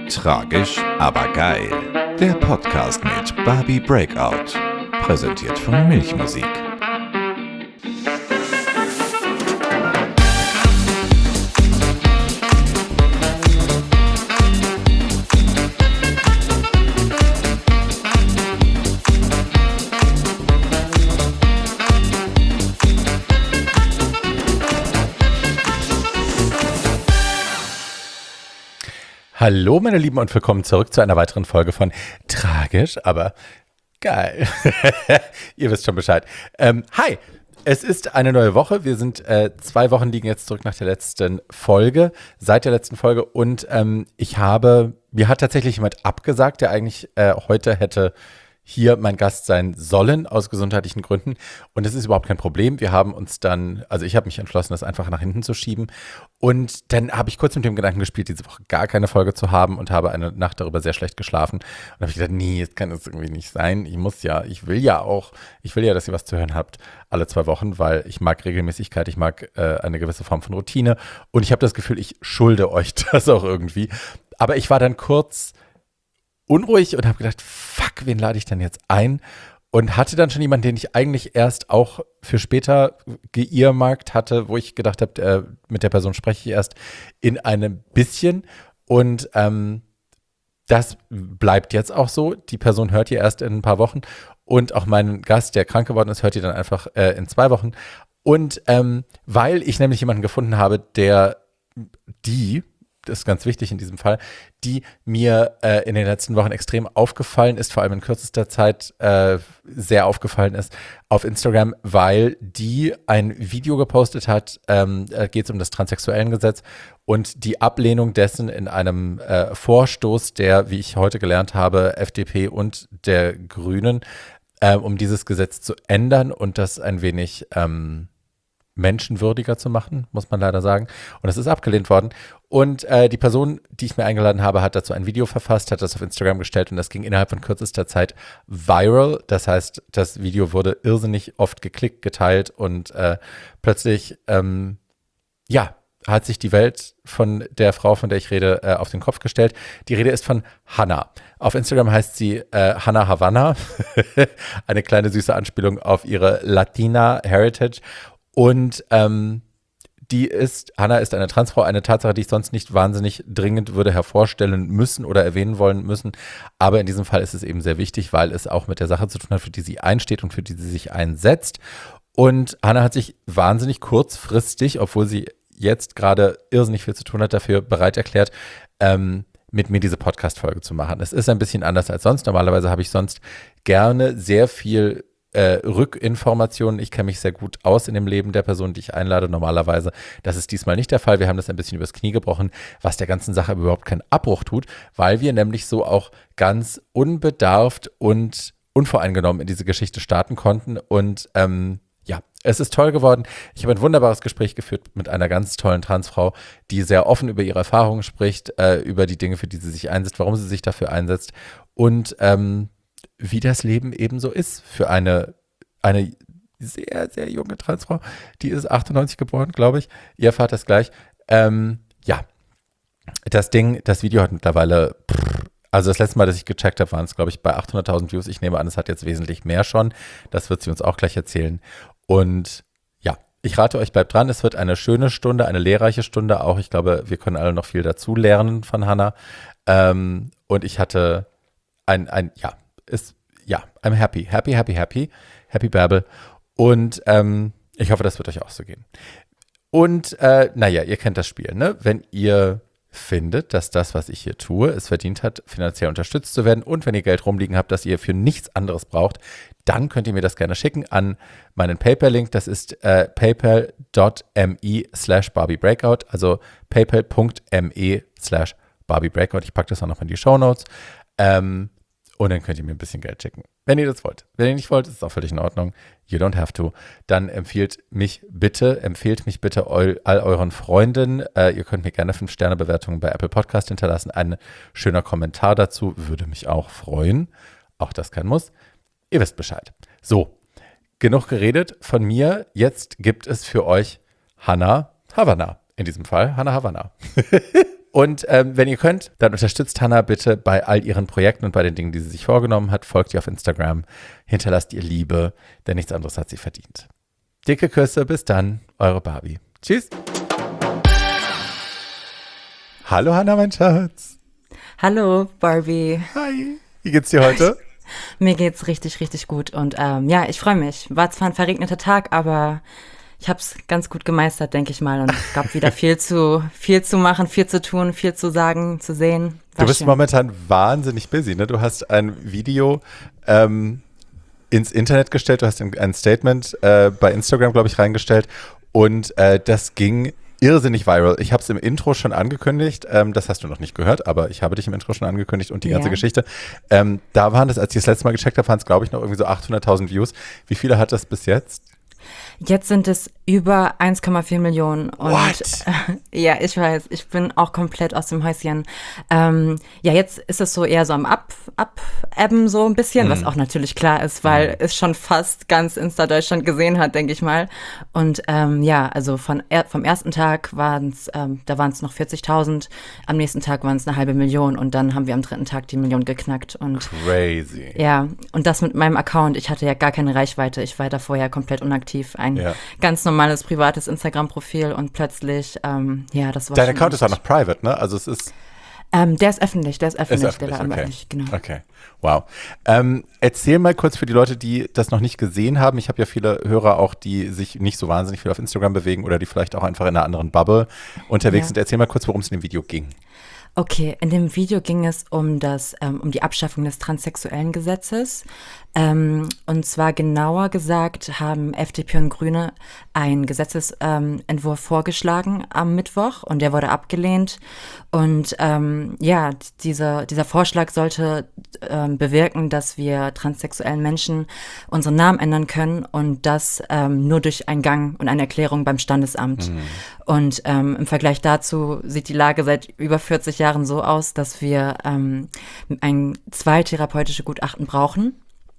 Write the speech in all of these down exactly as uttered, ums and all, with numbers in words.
Tragisch, aber geil. Der Podcast mit Barbie Breakout. Präsentiert von Milchmusik. Hallo meine Lieben und willkommen zurück zu einer weiteren Folge von Tragisch, aber geil. Ihr wisst schon Bescheid. Ähm, hi, es ist eine neue Woche. Wir sind äh, zwei Wochen liegen jetzt zurück nach der letzten Folge, seit der letzten Folge und ähm, ich habe, mir hat tatsächlich jemand abgesagt, der eigentlich äh, heute hätte hier mein Gast sein sollen, aus gesundheitlichen Gründen. Und das ist überhaupt kein Problem. Wir haben uns dann, also ich habe mich entschlossen, das einfach nach hinten zu schieben. Und dann habe ich kurz mit dem Gedanken gespielt, diese Woche gar keine Folge zu haben und habe eine Nacht darüber sehr schlecht geschlafen. Und habe ich gedacht, nee, das kann es irgendwie nicht sein. Ich muss ja, ich will ja auch, ich will ja, dass ihr was zu hören habt alle zwei Wochen, weil ich mag Regelmäßigkeit, ich mag äh, eine gewisse Form von Routine. Und ich habe das Gefühl, ich schulde euch das auch irgendwie. Aber ich war dann kurz unruhig und habe gedacht, fuck, wen lade ich denn jetzt ein? Und hatte dann schon jemanden, den ich eigentlich erst auch für später geearmarkt hatte, wo ich gedacht habe, äh, mit der Person spreche ich erst in einem bisschen. Und ähm, das bleibt jetzt auch so. Die Person hört ihr erst in ein paar Wochen. Und auch meinen Gast, der krank geworden ist, hört ihr dann einfach äh, in zwei Wochen. Und ähm, weil ich nämlich jemanden gefunden habe, der die das ist ganz wichtig in diesem Fall, die mir äh, in den letzten Wochen extrem aufgefallen ist, vor allem in kürzester Zeit äh, sehr aufgefallen ist auf Instagram, weil die ein Video gepostet hat, ähm, äh, geht es um das Transsexuellengesetz und die Ablehnung dessen in einem äh, Vorstoß der, wie ich heute gelernt habe, F D P und der Grünen, äh, um dieses Gesetz zu ändern und das ein wenig ähm, menschenwürdiger zu machen, muss man leider sagen. Und es ist abgelehnt worden. Und äh, die Person, die ich mir eingeladen habe, hat dazu ein Video verfasst, hat das auf Instagram gestellt und das ging innerhalb von kürzester Zeit viral. Das heißt, das Video wurde irrsinnig oft geklickt, geteilt und äh, plötzlich, ähm, ja, hat sich die Welt von der Frau, von der ich rede, äh, auf den Kopf gestellt. Die Rede ist von Hannah. Auf Instagram heißt sie äh, Hannah Havana. Eine kleine süße Anspielung auf ihre Latina Heritage. Und ähm, die ist, Hannah ist eine Transfrau, eine Tatsache, die ich sonst nicht wahnsinnig dringend würde hervorstellen müssen oder erwähnen wollen müssen. Aber in diesem Fall ist es eben sehr wichtig, weil es auch mit der Sache zu tun hat, für die sie einsteht und für die sie sich einsetzt. Und Hannah hat sich wahnsinnig kurzfristig, obwohl sie jetzt gerade irrsinnig viel zu tun hat, dafür bereit erklärt, ähm, mit mir diese Podcast-Folge zu machen. Es ist ein bisschen anders als sonst. Normalerweise habe ich sonst gerne sehr viel Äh, Rückinformationen. Ich kenne mich sehr gut aus in dem Leben der Person, die ich einlade normalerweise. Das ist diesmal nicht der Fall. Wir haben das ein bisschen übers Knie gebrochen, was der ganzen Sache überhaupt keinen Abbruch tut, weil wir nämlich so auch ganz unbedarft und unvoreingenommen in diese Geschichte starten konnten. Und ähm, ja, es ist toll geworden. Ich habe ein wunderbares Gespräch geführt mit einer ganz tollen Transfrau, die sehr offen über ihre Erfahrungen spricht, äh, über die Dinge, für die sie sich einsetzt, warum sie sich dafür einsetzt und ähm, wie das Leben eben so ist für eine, eine sehr, sehr junge Transfrau. Die ist achtundneunzig geboren, glaube ich. Ihr Vater ist gleich. Ähm, ja, das Ding, das Video hat mittlerweile, also das letzte Mal, dass ich gecheckt habe, waren es, glaube ich, bei achthunderttausend Views. Ich nehme an, es hat jetzt wesentlich mehr schon. Das wird sie uns auch gleich erzählen. Und ja, ich rate euch, bleibt dran. Es wird eine schöne Stunde, eine lehrreiche Stunde auch. Ich glaube, wir können alle noch viel dazu lernen von Hannah. Ähm, und ich hatte ein, ein, ja, ist, ja, I'm happy, happy, happy, happy, happy Babel und ähm, ich hoffe, das wird euch auch so gehen. Und äh, naja, ihr kennt das Spiel, ne? Wenn ihr findet, dass das, was ich hier tue, es verdient hat, finanziell unterstützt zu werden und wenn ihr Geld rumliegen habt, das ihr für nichts anderes braucht, dann könnt ihr mir das gerne schicken an meinen PayPal-Link, das ist äh, paypal.me slash Barbie Breakout, also paypal.me slash Barbie Breakout, ich packe das auch noch in die Shownotes, ähm, und dann könnt ihr mir ein bisschen Geld schicken, wenn ihr das wollt. Wenn ihr nicht wollt, ist es auch völlig in Ordnung. You don't have to. Dann empfiehlt mich bitte, empfehlt mich bitte all, all euren Freunden. Äh, ihr könnt mir gerne fünf Sterne Bewertungen bei Apple Podcast hinterlassen. Ein schöner Kommentar dazu würde mich auch freuen. Auch das kein Muss. Ihr wisst Bescheid. So, genug geredet von mir. Jetzt gibt es für euch Hannah Havana. In diesem Fall Hannah Havana. Und ähm, wenn ihr könnt, dann unterstützt Hannah bitte bei all ihren Projekten und bei den Dingen, die sie sich vorgenommen hat. Folgt ihr auf Instagram, hinterlasst ihr Liebe, denn nichts anderes hat sie verdient. Dicke Küsse, bis dann, eure Barbie. Tschüss. Hallo Hannah, mein Schatz. Hallo Barbie. Hi. Wie geht's dir heute? Mir geht's richtig, richtig gut und ähm, ja, ich freue mich. War zwar ein verregneter Tag, aber ich habe es ganz gut gemeistert, denke ich mal. Und es gab wieder viel zu, viel zu machen, viel zu tun, viel zu sagen, zu sehen. War du bist schön. Momentan wahnsinnig busy, ne? Du hast ein Video ähm, ins Internet gestellt, du hast ein, ein Statement äh, bei Instagram, glaube ich, reingestellt und äh, das ging irrsinnig viral. Ich habe es im Intro schon angekündigt, ähm, das hast du noch nicht gehört, aber ich habe dich im Intro schon angekündigt und die ganze Ja. Geschichte. Ähm, da waren das, als ich das letzte Mal gecheckt habe, waren es, glaube ich, noch irgendwie so achthunderttausend Views. Wie viele hat das bis jetzt? Jetzt sind es über eins Komma vier Millionen. Und What? Äh, ja, ich weiß, ich bin auch komplett aus dem Häuschen. Ähm, ja, jetzt ist es so eher so am Ab, Abebben so ein bisschen, Mhm. was auch natürlich klar ist, weil Mhm. es schon fast ganz Insta-Deutschland gesehen hat, denke ich mal. Und ähm, ja, also von, er, vom ersten Tag waren es, ähm, da waren es noch vierzigtausend, am nächsten Tag waren es eine halbe Million und dann haben wir am dritten Tag die Million geknackt. Und Crazy. ja, und das mit meinem Account. Ich hatte ja gar keine Reichweite. Ich war davor ja komplett unaktiv. Ein Ja. ganz normales privates Instagram-Profil und plötzlich, ähm, ja, das war Dein schon Account ist auch echt- noch private, ne? Also es ist Ähm, der ist öffentlich, der ist öffentlich, Ist der war öffentlich, okay. öffentlich, genau. Okay, wow. Ähm, erzähl mal kurz für die Leute, die das noch nicht gesehen haben. Ich habe ja viele Hörer auch, die sich nicht so wahnsinnig viel auf Instagram bewegen oder die vielleicht auch einfach in einer anderen Bubble unterwegs Ja. sind. Erzähl mal kurz, worum es in dem Video ging. Okay, in dem Video ging es um das, ähm, um die Abschaffung des transsexuellen Gesetzes. Ähm, und zwar genauer gesagt haben F D P und Grüne einen Gesetzesentwurf ähm, Entwurf vorgeschlagen am Mittwoch und der wurde abgelehnt. Und ähm, ja, dieser, dieser Vorschlag sollte ähm, bewirken, dass wir transsexuellen Menschen unseren Namen ändern können und das ähm, nur durch einen Gang und eine Erklärung beim Standesamt. Und ähm, im Vergleich dazu sieht die Lage seit über vierzig Jahren so aus, dass wir ähm, ein zwei therapeutische Gutachten brauchen.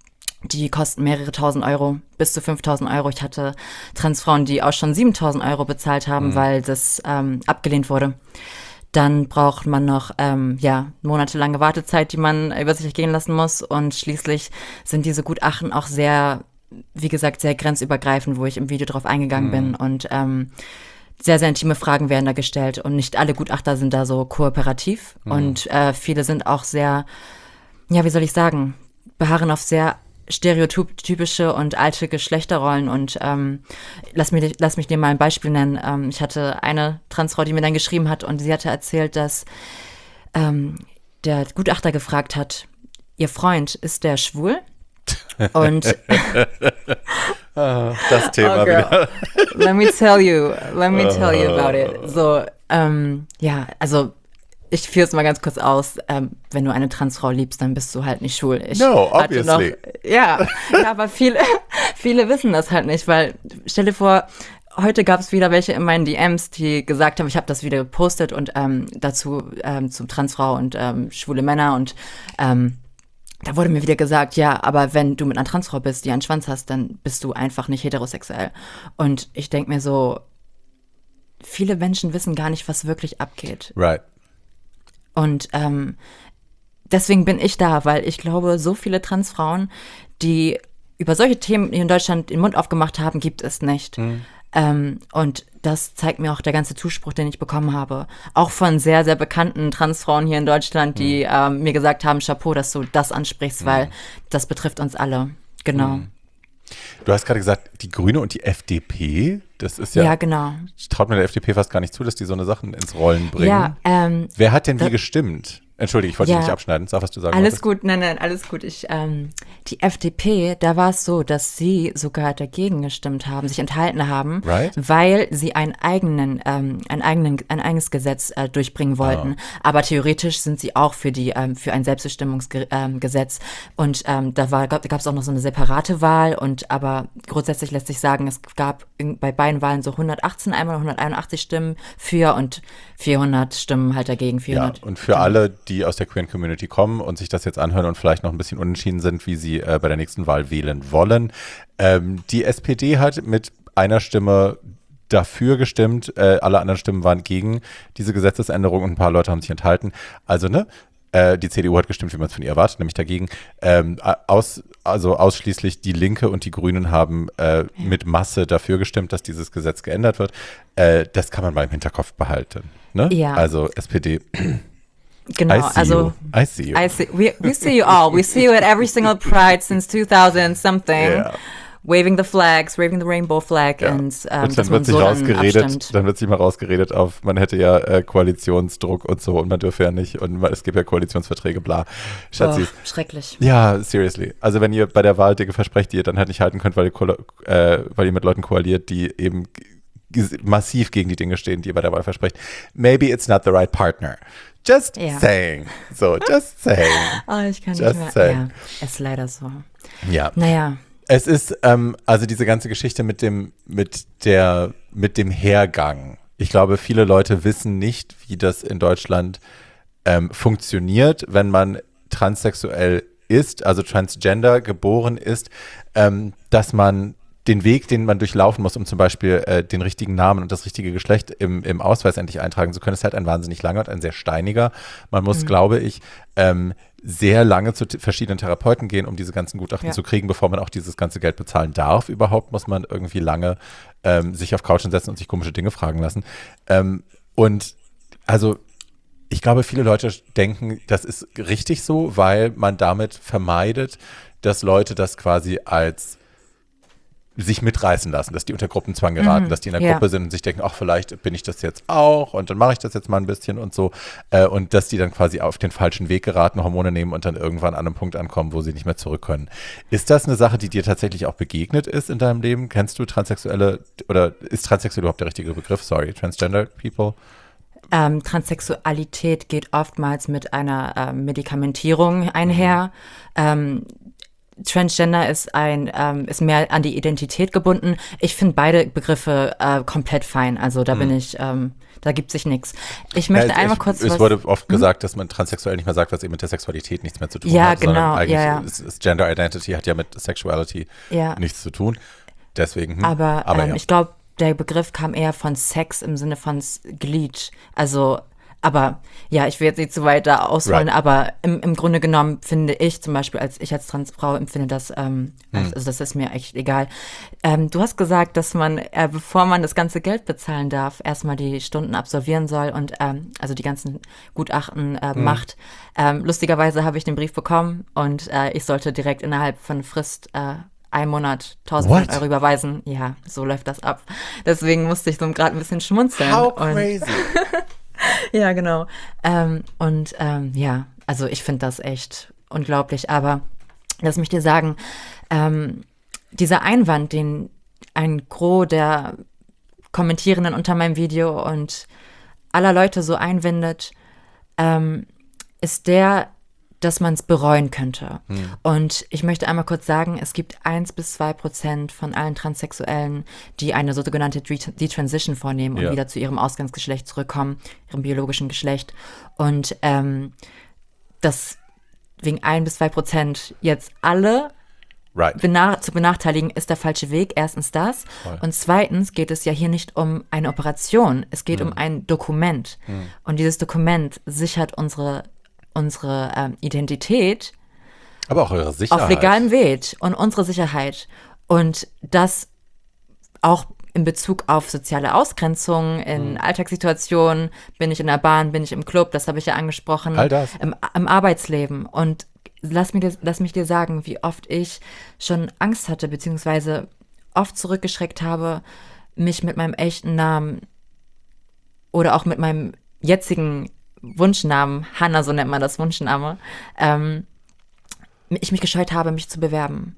Die kosten mehrere tausend Euro, bis zu fünftausend Euro. Ich hatte Transfrauen, die auch schon siebentausend Euro bezahlt haben, Mhm. weil das ähm, abgelehnt wurde. Dann braucht man noch ähm, ja, monatelange Wartezeit, die man über sich ergehen lassen muss. Und schließlich sind diese Gutachten auch sehr, wie gesagt, sehr grenzübergreifend, wo ich im Video drauf eingegangen Mhm. bin. Und ähm, sehr, sehr intime Fragen werden da gestellt. Und nicht alle Gutachter sind da so kooperativ. Mhm. Und äh, viele sind auch sehr, ja, wie soll ich sagen, beharren auf sehr stereotypische und alte Geschlechterrollen und ähm, lass, mich, lass mich dir mal ein Beispiel nennen. Ähm, ich hatte eine Transfrau, die mir dann geschrieben hat und sie hatte erzählt, dass ähm, der Gutachter gefragt hat, ihr Freund, ist der schwul? Und Das Thema Oh, girl. wieder. let me tell you, let me tell you about it. So, ähm, ja, also ich führe es mal ganz kurz aus. Ähm, wenn du eine Transfrau liebst, dann bist du halt nicht schwul. Ich No, hatte obviously. Noch, ja, ja, aber viele, viele wissen das halt nicht, weil stell dir vor, heute gab es wieder welche in meinen D Ms, die gesagt haben, ich habe das wieder gepostet und ähm, dazu ähm, zum Transfrau und ähm, schwule Männer und ähm, da wurde mir wieder gesagt, ja, aber wenn du mit einer Transfrau bist, die einen Schwanz hast, dann bist du einfach nicht heterosexuell. Und ich denke mir so, viele Menschen wissen gar nicht, was wirklich abgeht. Right. Und ähm, deswegen bin ich da, weil ich glaube, so viele Transfrauen, die über solche Themen in Deutschland den Mund aufgemacht haben, gibt es nicht. Mhm. Ähm, und das zeigt mir auch der ganze Zuspruch, den ich bekommen habe. Auch von sehr, sehr bekannten Transfrauen hier in Deutschland, die ähm, mir gesagt haben, Chapeau, dass du das ansprichst, weil das betrifft uns alle. Genau. Du hast gerade gesagt, die Grüne und die F D P, das ist ja, Ja, genau. traut mir der F D P fast gar nicht zu, dass die so eine Sachen ins Rollen bringen. Ja, ähm, Wer hat denn wie da- gestimmt? Entschuldige, ich wollte Ja. dich nicht abschneiden. Sag, was du sagen alles wolltest. gut, nein, nein, alles gut. Ich, ähm, die F D P, da war es so, dass sie sogar dagegen gestimmt haben, sich enthalten haben, Right. weil sie einen eigenen, ähm, einen eigenen, ein eigenes Gesetz äh, durchbringen wollten. Aber theoretisch sind sie auch für die, ähm, für ein Selbstbestimmungsgesetz. Ähm, Gesetz. und ähm, da war, gab es auch noch so eine separate Wahl. Und aber grundsätzlich lässt sich sagen, es gab in, bei beiden Wahlen so hundertachtzehn einmal hunderteinundachtzig Stimmen für und vierhundert Stimmen halt dagegen. Ja, vierhundert. und für alle, die aus der queeren Community kommen und sich das jetzt anhören und vielleicht noch ein bisschen unentschieden sind, wie sie äh, bei der nächsten Wahl wählen wollen. Ähm, die S P D hat mit einer Stimme dafür gestimmt, äh, alle anderen Stimmen waren gegen diese Gesetzesänderung und ein paar Leute haben sich enthalten. Also, ne? Äh, die C D U hat gestimmt, wie man es von ihr erwartet, nämlich dagegen. Ähm, aus, also ausschließlich die Linke und die Grünen haben äh, ja. mit Masse dafür gestimmt, dass dieses Gesetz geändert wird. Äh, das kann man mal im Hinterkopf behalten. Ne? Ja. Also S P D. Genau, I see also you. I see you. I see, we, we see you all. We see you at every single Pride since two thousand something. Yeah. Waving the flags, waving the rainbow flag. Ja. Und, ähm, und dann wird sich so rausgeredet, dann, dann wird sich mal rausgeredet auf, man hätte ja äh, Koalitionsdruck und so und man dürfe ja nicht und man, es gibt ja Koalitionsverträge, bla. Schatzi. Oh, schrecklich. Ja, seriously. Also wenn ihr bei der Wahl Dinge versprecht, die ihr dann halt nicht halten könnt, weil ihr, ko- äh, weil ihr mit Leuten koaliert, die eben g- massiv gegen die Dinge stehen, die ihr bei der Wahl versprecht, maybe it's not the right partner. Just ja. saying. So, just saying. Oh, ich kann just nicht mehr. saying. Ja, ist leider so. Ja. Naja. Es ist, ähm, also diese ganze Geschichte mit dem, mit der, mit dem Hergang. Ich glaube, viele Leute wissen nicht, wie das in Deutschland ähm, funktioniert, wenn man transsexuell ist, also transgender geboren ist, ähm, dass man den Weg, den man durchlaufen muss, um zum Beispiel äh, den richtigen Namen und das richtige Geschlecht im, im Ausweis endlich eintragen zu können, ist halt ein wahnsinnig langer und ein sehr steiniger. Man muss, mhm. glaube ich, ähm, sehr lange zu t- verschiedenen Therapeuten gehen, um diese ganzen Gutachten ja. zu kriegen, bevor man auch dieses ganze Geld bezahlen darf. Überhaupt muss man irgendwie lange ähm, sich auf Couchen setzen und sich komische Dinge fragen lassen. Ähm, und also ich glaube, viele Leute denken, das ist richtig so, weil man damit vermeidet, dass Leute das quasi als sich mitreißen lassen, dass die unter Gruppenzwang geraten, mhm, dass die in der ja. Gruppe sind und sich denken, ach, vielleicht bin ich das jetzt auch und dann mache ich das jetzt mal ein bisschen und so. Äh, und dass die dann quasi auf den falschen Weg geraten, Hormone nehmen und dann irgendwann an einem Punkt ankommen, wo sie nicht mehr zurück können. Ist das eine Sache, die dir tatsächlich auch begegnet ist in deinem Leben? Kennst du Transsexuelle oder ist transsexuell überhaupt der richtige Begriff? Sorry, Transgender People? Ähm, Transsexualität geht oftmals mit einer äh, Medikamentierung einher. Ähm, Transgender ist ein ähm, ist mehr an die Identität gebunden. Ich finde beide Begriffe äh, komplett fein. Also da hm. bin ich, ähm, da gibt sich nichts. Ich möchte ja, einmal ich, kurz Es was, wurde oft hm? gesagt, dass man transsexuell nicht mehr sagt, was eben mit der Sexualität nichts mehr zu tun ja, hat. Genau, sondern eigentlich ja, ja. Ist, ist Gender Identity hat ja mit Sexuality ja. nichts zu tun. Deswegen. Hm. Aber, Aber ähm, ja. ich glaube, der Begriff kam eher von Sex im Sinne von Glied. Also Aber ja, ich will jetzt nicht zu weit da ausholen, right. aber im, im Grunde genommen finde ich zum Beispiel, als ich als Transfrau empfinde das, ähm, hm. also das ist mir echt egal. Ähm, du hast gesagt, dass man, äh, bevor man das ganze Geld bezahlen darf, erstmal die Stunden absolvieren soll und ähm, also die ganzen Gutachten äh, hm. macht. Ähm, lustigerweise habe ich den Brief bekommen und äh, ich sollte direkt innerhalb von Frist äh, ein Monat tausend Euro überweisen. Ja, so läuft das ab. Deswegen musste ich so gerade ein bisschen schmunzeln. How crazy. Ja, genau. Ähm, und ähm, ja, also ich finde das echt unglaublich. Aber lass mich dir sagen, ähm, dieser Einwand, den ein Gros der Kommentierenden unter meinem Video und aller Leute so einwendet, ähm, ist der, dass man es bereuen könnte. Hm. Und ich möchte einmal kurz sagen, es gibt eins bis zwei Prozent von allen Transsexuellen, die eine sogenannte Detransition vornehmen und ja. wieder zu ihrem Ausgangsgeschlecht zurückkommen, ihrem biologischen Geschlecht. Und ähm, das wegen ein bis zwei Prozent jetzt alle right. bena- zu benachteiligen, ist der falsche Weg. Erstens das. Voll. Und zweitens geht es ja hier nicht um eine Operation. Es geht hm. um ein Dokument. Hm. Und dieses Dokument sichert unsere unsere ähm, Identität, aber auch eure Sicherheit. Auf legalem Weg und unsere Sicherheit. Und das auch in Bezug auf soziale Ausgrenzung, in mhm. Alltagssituationen, bin ich in der Bahn, bin ich im Club, das habe ich ja angesprochen. All das. Im, im Arbeitsleben. Und lass, mir dir, lass mich dir sagen, wie oft ich schon Angst hatte, beziehungsweise oft zurückgeschreckt habe, mich mit meinem echten Namen oder auch mit meinem jetzigen Wunschnamen, Hannah, so nennt man das, Wunschname, ähm, ich mich gescheut habe, mich zu bewerben.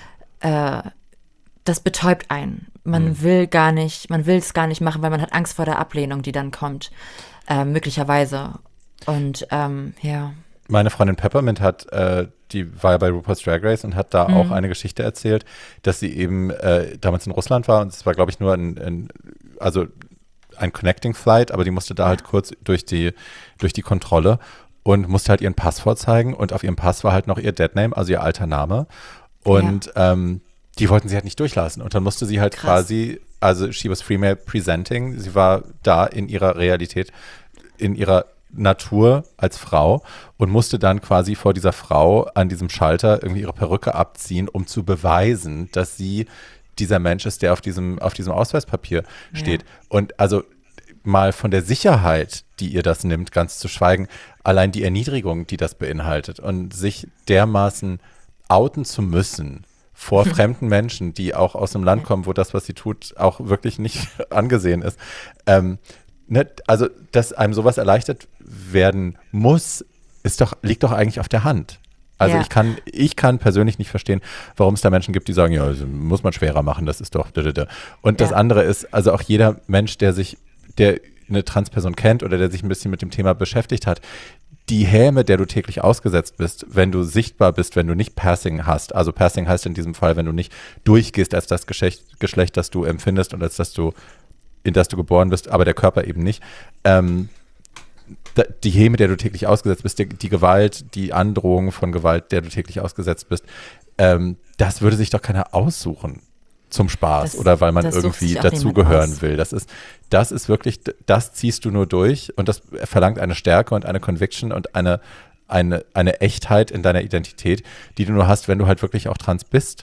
Ja. Äh, das betäubt einen. Man mhm. will gar nicht, man will es gar nicht machen, weil man hat Angst vor der Ablehnung, die dann kommt, äh, möglicherweise. Und ähm, ja. Meine Freundin Peppermint hat, äh, die war ja bei RuPaul's Drag Race und hat da mhm. auch eine Geschichte erzählt, dass sie eben äh, damals in Russland war und es war, glaube ich, nur ein, ein also ein Connecting Flight, aber die musste da halt kurz durch die, durch die Kontrolle und musste halt ihren Pass vorzeigen und auf ihrem Pass war halt noch ihr Deadname, also ihr alter Name und ja. ähm, die wollten sie halt nicht durchlassen und dann musste sie halt Krass. quasi also she was female presenting, sie war da in ihrer Realität, in ihrer Natur als Frau und musste dann quasi vor dieser Frau an diesem Schalter irgendwie ihre Perücke abziehen, um zu beweisen, dass sie dieser Mensch ist, der auf diesem, auf diesem Ausweispapier steht. Ja. Und also mal von der Sicherheit, die ihr das nimmt, ganz zu schweigen, allein die Erniedrigung, die das beinhaltet und sich dermaßen outen zu müssen vor fremden Menschen, die auch aus einem Land kommen, wo das, was sie tut, auch wirklich nicht angesehen ist. Ähm, ne, also, dass einem sowas erleichtert werden muss, ist doch, liegt doch eigentlich auf der Hand. Also ja. ich kann, ich kann persönlich nicht verstehen, warum es da Menschen gibt, die sagen, ja, das muss man schwerer machen, das ist doch. Und das ja. andere ist, also auch jeder Mensch, der sich, der eine Transperson kennt oder der sich ein bisschen mit dem Thema beschäftigt hat, die Häme, der du täglich ausgesetzt bist, wenn du sichtbar bist, wenn du nicht Passing hast, also Passing heißt in diesem Fall, wenn du nicht durchgehst als das Geschlecht, Geschlecht das du empfindest und als das du, in das du geboren bist, aber der Körper eben nicht, ähm, die Häme, der du täglich ausgesetzt bist, die, die Gewalt, die Androhung von Gewalt, der du täglich ausgesetzt bist, ähm, das würde sich doch keiner aussuchen zum Spaß das, oder weil man irgendwie dazugehören will. Das ist, das ist wirklich, das ziehst du nur durch und das verlangt eine Stärke und eine Conviction und eine, eine, eine Echtheit in deiner Identität, die du nur hast, wenn du halt wirklich auch trans bist.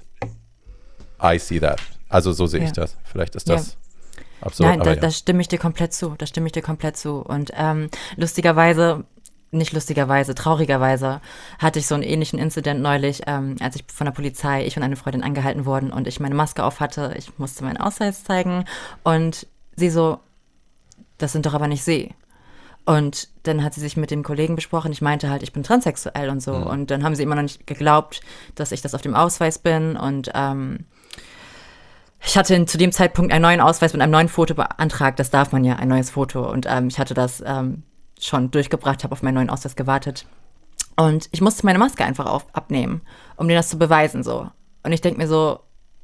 I see that. Also so sehe ja. ich das. Vielleicht ist das ja. absurd. Nein, aber da, ja. da stimme ich dir komplett zu. Da stimme ich dir komplett zu. Und ähm, lustigerweise Nicht lustigerweise, traurigerweise hatte ich so einen ähnlichen Incident neulich, ähm, als ich von der Polizei, ich und eine Freundin angehalten wurden und ich meine Maske auf hatte. Ich musste meinen Ausweis zeigen und sie so, das sind doch aber nicht Sie. Und dann hat sie sich mit dem Kollegen besprochen. Ich meinte halt, ich bin transsexuell und so. Mhm. Und dann haben sie immer noch nicht geglaubt, dass ich das auf dem Ausweis bin. Und ähm, ich hatte in, zu dem Zeitpunkt einen neuen Ausweis mit einem neuen Foto beantragt. Das darf man ja, ein neues Foto. Und ähm, ich hatte das ähm, schon durchgebracht, habe auf meinen neuen Ausweis gewartet. Und ich musste meine Maske einfach auf, abnehmen, um denen das zu beweisen. So. Und ich denke mir so,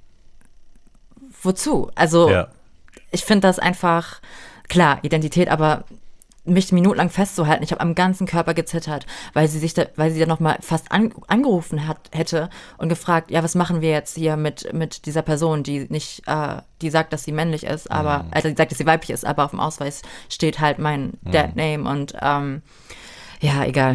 wozu? Also ja. ich finde das einfach, klar, Identität, aber mich minutenlang festzuhalten. Ich habe am ganzen Körper gezittert, weil sie sich da, weil sie dann noch mal fast an, angerufen hat, hätte und gefragt, ja, was machen wir jetzt hier mit, mit dieser Person, die nicht, äh, die sagt, dass sie männlich ist, aber, mhm. also die sagt, dass sie weiblich ist, aber auf dem Ausweis steht halt mein mhm. Dead Name und ähm, ja, egal.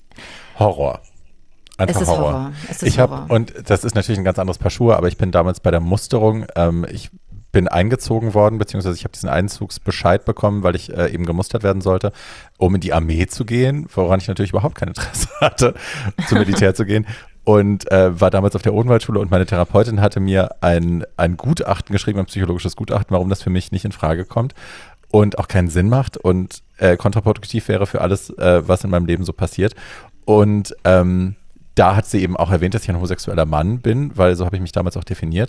Horror. Einfach es ist Horror. Horror. Es ist ich Horror. Hab, und das ist natürlich ein ganz anderes Paar Schuhe, aber ich bin damals bei der Musterung, ähm, ich bin eingezogen worden, beziehungsweise ich habe diesen Einzugsbescheid bekommen, weil ich äh, eben gemustert werden sollte, um in die Armee zu gehen, woran ich natürlich überhaupt kein Interesse hatte, zum Militär zu gehen. Und äh, war damals auf der Odenwaldschule und meine Therapeutin hatte mir ein, ein Gutachten geschrieben, ein psychologisches Gutachten, warum das für mich nicht in Frage kommt und auch keinen Sinn macht und äh, kontraproduktiv wäre für alles, äh, was in meinem Leben so passiert. Und ähm, da hat sie eben auch erwähnt, dass ich ein homosexueller Mann bin, weil so habe ich mich damals auch definiert.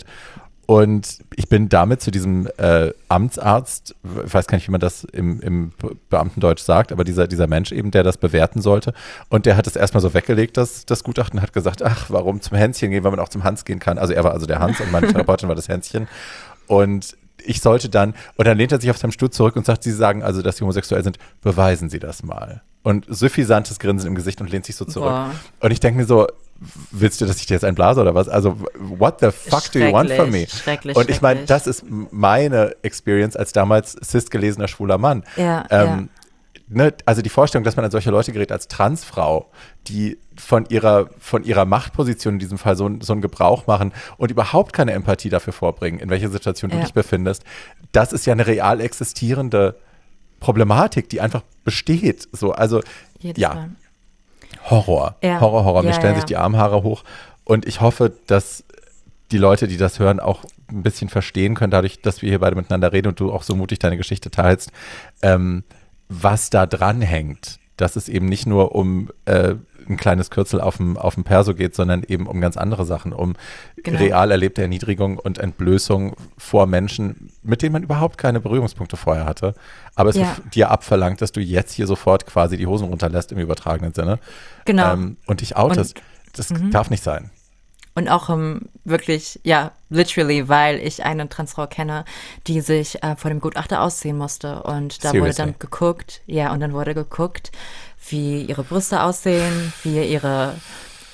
Und ich bin damit zu diesem äh, Amtsarzt, ich weiß gar nicht, wie man das im, im Beamtendeutsch sagt, aber dieser, dieser Mensch eben, der das bewerten sollte. Und der hat es erstmal so weggelegt, das, das Gutachten, hat gesagt, ach, warum zum Hänschen gehen, weil man auch zum Hans gehen kann. Also er war also der Hans und meine Therapeutin war das Hänschen. Und ich sollte dann, und dann lehnt er sich auf seinem Stuhl zurück und sagt, Sie sagen also, dass Sie homosexuell sind, beweisen Sie das mal. Und suffisantes Grinsen im Gesicht und lehnt sich so zurück. Boah. Und ich denke mir so, willst du, dass ich dir jetzt einen blase oder was? Also, what the fuck do you want from me? Schrecklich, und ich meine, das ist meine Experience als damals cis-gelesener schwuler Mann. Ja, ähm, ja. Ne, also die Vorstellung, dass man an solche Leute gerät als Transfrau, die von ihrer, von ihrer Machtposition in diesem Fall so, so einen Gebrauch machen und überhaupt keine Empathie dafür vorbringen, in welcher Situation du ja. dich befindest, das ist ja eine real existierende Problematik, die einfach besteht. So, also, Jedes ja. Mal. Horror, ja. Horror, Horror. Mir ja, stellen ja. sich die Armhaare hoch und ich hoffe, dass die Leute, die das hören, auch ein bisschen verstehen können, dadurch, dass wir hier beide miteinander reden und du auch so mutig deine Geschichte teilst, ähm, was da dran hängt. Dass es eben nicht nur um äh, ein kleines Kürzel auf dem, auf dem Perso geht, sondern eben um ganz andere Sachen, um genau. real erlebte Erniedrigung und Entblößung vor Menschen, mit denen man überhaupt keine Berührungspunkte vorher hatte. Aber es ja. wird dir abverlangt, dass du jetzt hier sofort quasi die Hosen runterlässt im übertragenen Sinne. Genau. Ähm, und dich outest. Und, das mhm. darf nicht sein. Und auch um, wirklich, ja, literally, weil ich eine Transfrau kenne, die sich äh, vor dem Gutachter ausziehen musste. Und da Seriously? wurde dann geguckt, ja, und dann wurde geguckt, wie ihre Brüste aussehen, wie ihre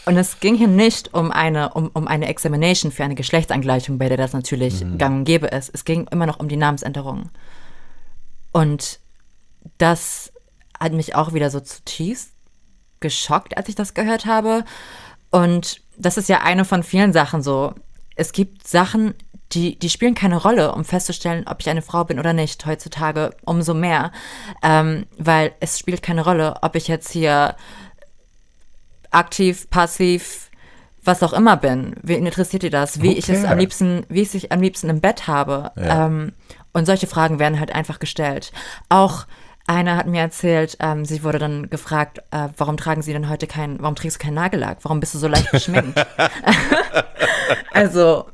Und es ging hier nicht um eine, um, um eine Examination für eine Geschlechtsangleichung, bei der das natürlich mhm. gang und gäbe ist. Es ging immer noch um die Namensänderung. Und das hat mich auch wieder so zutiefst geschockt, als ich das gehört habe. Und das ist ja eine von vielen Sachen so. Es gibt Sachen, die, die spielen keine Rolle, um festzustellen, ob ich eine Frau bin oder nicht. Heutzutage umso mehr. Ähm, weil es spielt keine Rolle, ob ich jetzt hier aktiv, passiv, was auch immer bin. Wen interessiert dir das? Wie okay. ich es am liebsten, wie ich es am liebsten im Bett habe. Ja. Ähm, und solche Fragen werden halt einfach gestellt. Auch einer hat mir erzählt, ähm, sie wurde dann gefragt, äh, warum tragen sie denn heute kein, warum trägst du keinen Nagellack? Warum bist du so leicht geschminkt? Also